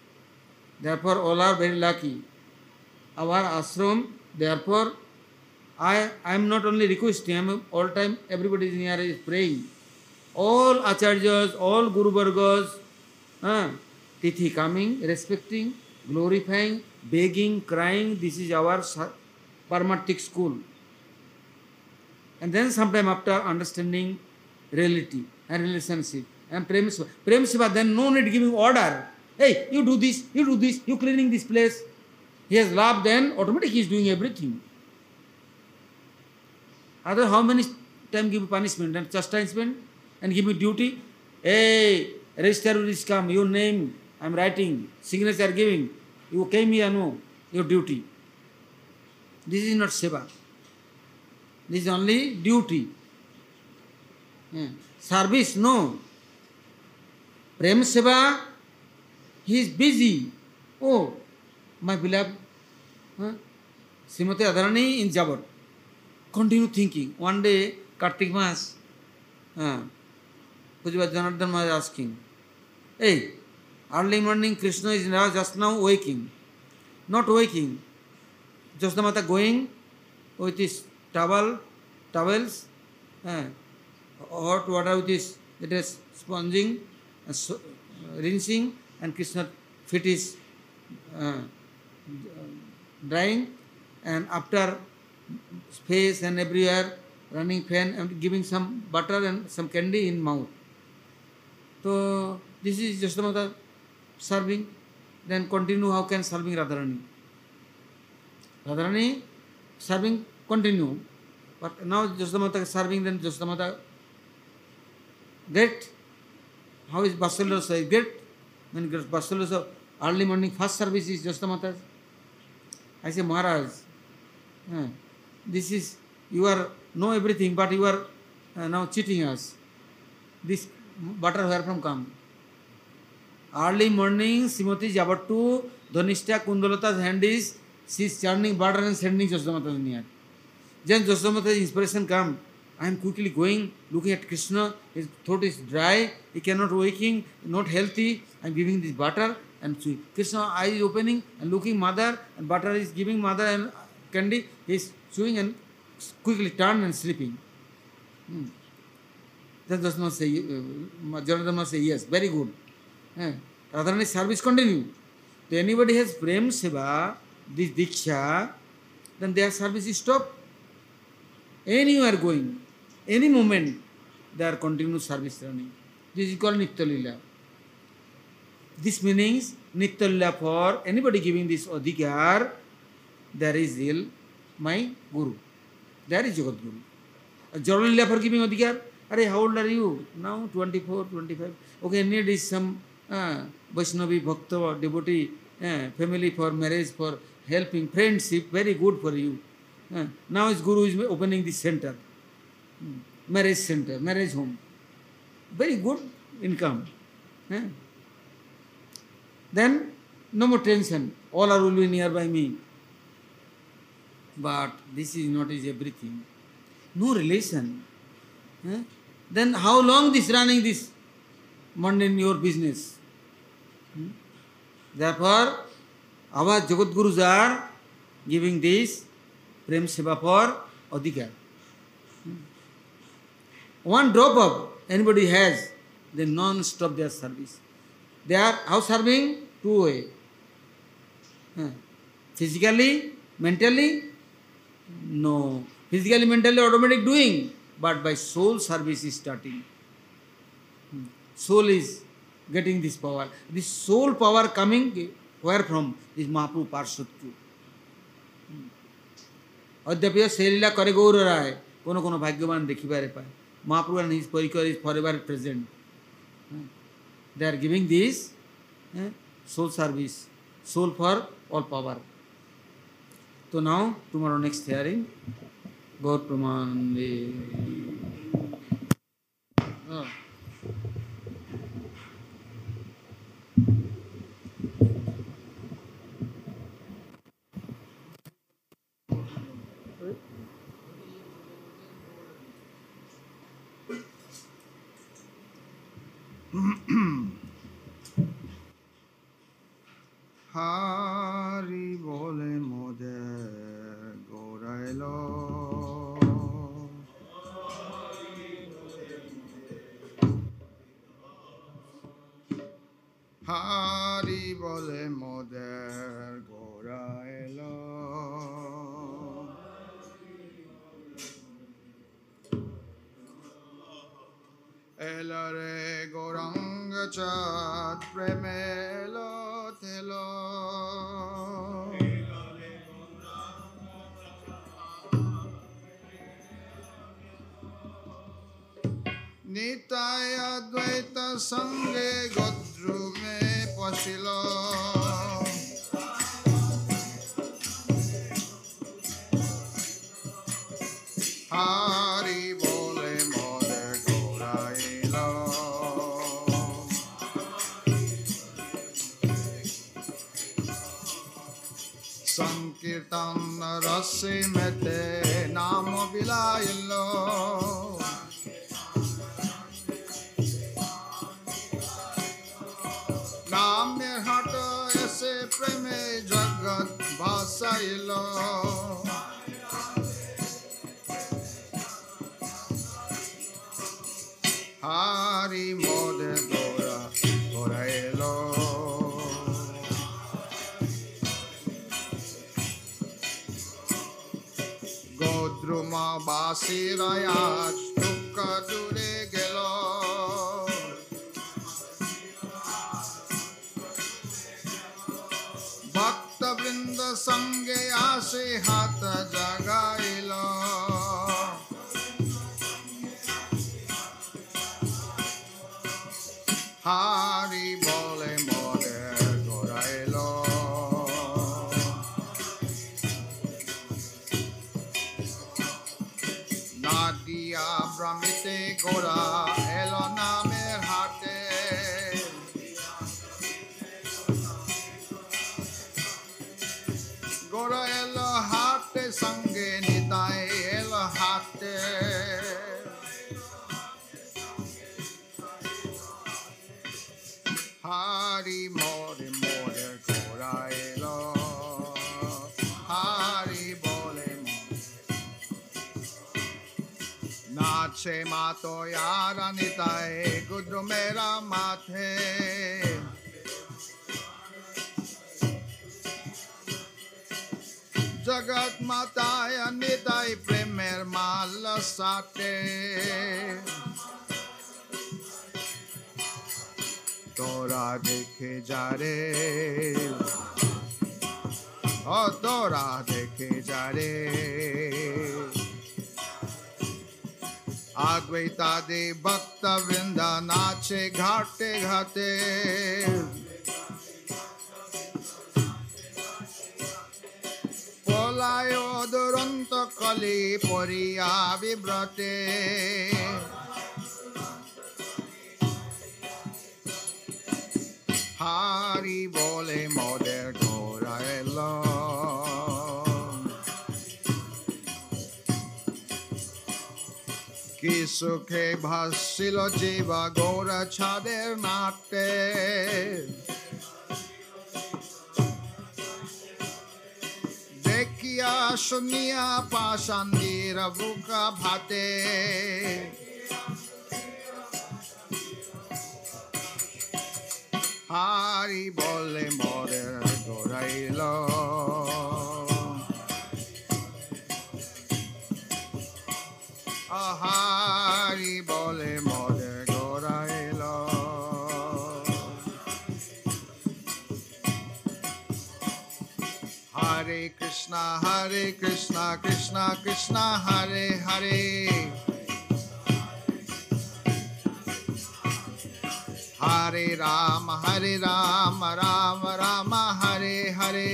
Therefore all are very lucky. Our ashram, therefore, I I am not only requesting, I am all time everybody is near is praying. All acharyas, all guru vargas, uh, tithi coming, respecting, glorifying, begging, crying. This is our Paramatic school. And then sometime after understanding reality and relationship and prem seva, prem seva, then no need giving order. Hey, you do this, you do this, you cleaning this place. He has love, then automatically he is doing everything. Other how many time give punishment and chastisement and give me duty? Hey, register will come, your name I am writing, signature giving. You came here, no, your duty. This is not seva. This is only duty. Yeah. Service, no. Prem seva, he is busy. Oh, my beloved, huh? Srimati Radharani in Jabat. Continue thinking. One day, Kartik Mas, uh, Pujapat Janardhan was asking, hey, early morning Krishna is now just now waking. Not waking. Jasodamata going with his towel, towels, uh, hot water with his, it is sponging, uh, so, uh, rinsing, and Krishna feet is uh, drying, and after face and everywhere running fan and giving some butter and some candy in mouth. So this is Jasodamata serving. Then continue, how can serving Radharani? Radharani serving continue. But now Jasodamata serving, then Jasodamata great. How is Basalya say great? When Basalya early morning first service is Jasodamata. I say Maharaj, uh, this is, you are know everything, but you are uh, now cheating us. This butter where from come? Early morning, Srimati Jabattu, Dhanishta Kundalata's hand is, she is churning butter and sending Jasodamata near. Then Jasodamata's inspiration come. I am quickly going, looking at Krishna, his throat is dry, he cannot waking, not healthy, I am giving this butter and sweet. Krishna eye is opening and looking mother, and butter is giving mother and candy, he is chewing and quickly turn and sleeping. Hmm. That does not say, uh, Janardhan must say yes, very good. Eh. Radharani service continue. If anybody has prem seva, this diksha, then their service is stopped. Anywhere going, any moment, they are continuous service running. This is called Nitya Lila. This means Nitya Lila for anybody giving this adhikar, there is real my Guru. There is Jagat Guru. Jagat Lila for giving adhikar, Are, how old are you? Now twenty-four, twenty-five. Okay, need is some uh, Vaishnavi, Bhakta, devotee, uh, family for marriage, for helping, friendship, very good for you. Uh, now his Guru is opening this center, hmm. marriage center, marriage home. Very good income. Uh. Then no more tension. All are will be nearby me. But this is not is everything. No relation. Uh. Then how long this running this mundane your business? Hmm? Therefore, our Jagat Gurus are giving this Prem Seva for adhikar. Hmm? One drop of anybody has, they non-stop their service. They are how serving? Two way. Hmm. Physically, mentally? No. Physically, mentally, automatic doing. But by soul service is starting. Soul is getting this power. This soul power coming where from? This Mahaprabhu Parshutku. Adhyapya Selila Kare Gaura Rai. Kono kono Bhagyavan Dekhibare Pai. Mahaprabhu and his Parikar is forever present. They are giving this soul service. Soul for all power. So now, tomorrow next hearing. Gaur Pramanande. Oh. Hari bole mode gorailo. Hari bole moder gora elo. Elare goranga chat premelo telo. Nitaya Advaita Sange Godru me pasilo. Hari bole moder gorailo. Sankirtan rasi mete namo bilayilo. Namer hato ese preme jagat basailo. Hari mode gora gorailo. Godruma basirayach dukka dure gelo. Bhakta vrinda sange ase hata jagailo. Hari bole moder gorailo. Nadia Brahmite gora elo namer hate. Gora elo hate sange nitai elo hate. Hari more more gorailo. Hari bole nache mato yara nitai gudru mera mathe. Jagat mataya nitai premer mala sate. Tora dekhe jare, oh tora dekhe jare. Advaita de bhakta vrinda nache ghate ghate. Polayo duranta kali poriya vibrate. Hari bole moder gorailo. Ki sukhe bhasilo jiva gora chader nate. Dekhiya shuniya pasandira vuka bhate. Hari bole moder gorailo. Hari bole moder gorailo. Hare Krishna, Hare Krishna, Krishna Krishna, Hare Hare. Hare Rama, Hare Rama, Rama Rama, Hare Hare.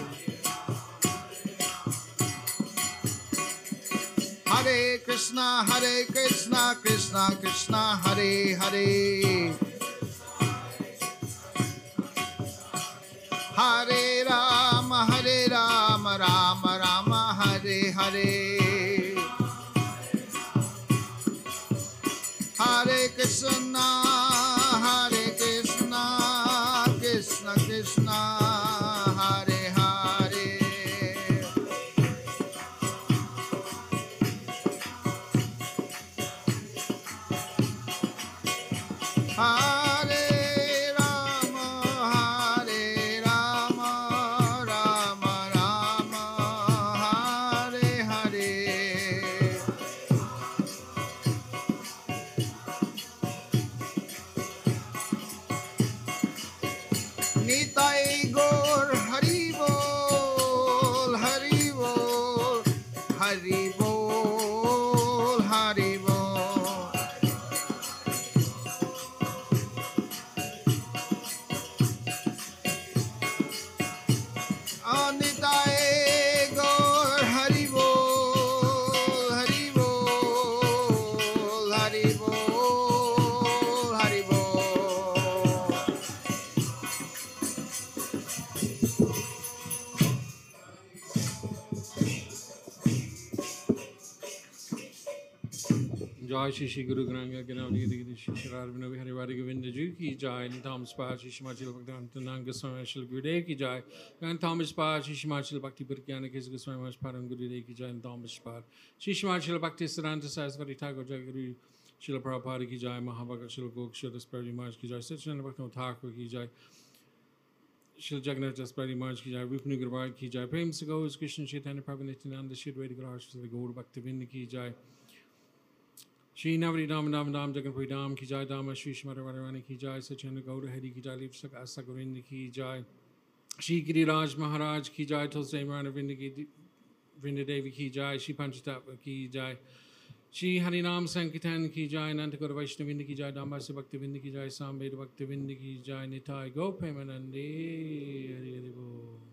Hare Krishna, Hare Krishna, Krishna Krishna, Hare Hare. Hare Rama, Hare Rama, Rama Rama, Hare Hare. Hare Krishna, Hare Krishna, Krishna Krishna, Hare Hare. Hare Rama, जय श्री श्री गुरु ग्रंथ ज्ञानावली गिरि श्री शरारविंद बिहारी वारी गोविंद जी की जय निताम spar Shri Himachal भक्ति नांग गोस्वामी श्री गुरुदेव की जय निताम spar Shri Himachal भक्ति प्रज्ञान के गोस्वामी पारम गुरुदेव की जय निताम स्पार श्री हिमाचल भक्ति सिद्धांत सरस्वती ठाकुर जय गुरु श्रील प्रभुपाद की जय महाभक्त श्री गोक्षर स्पैरी महाराज की जय सच्चिदानंद भक्त ठाकुर की जय श्री जगन्नाथ स्पैरी महाराज की जय विष्णु गुरुवार की जय प्रेम से गौ कृष्ण चैतन्य प्रभु नित्यानंद श्री द्वैत श्री गौर भक्तविंद की जय श्री नवरी राम नाम राम जगन्नाथ राम की जय दाम श्री स्मरवाणी की जय सच्चिदानंद गौर हरि की जय लिप सक आशा गोविंद की जय श्री गिरिराज महाराज की जय तुलसी विंद की वृंद देवी की जय श्री पंचताप की जय श्री हरिनाम संकीर्तन की जय अनंत गुरु वैष्णविंद की जय दामास भक्तविंद की जय सांबेद भक्तविंद की जय निताय गौ प्रेमानंदे हरि हरि बोल।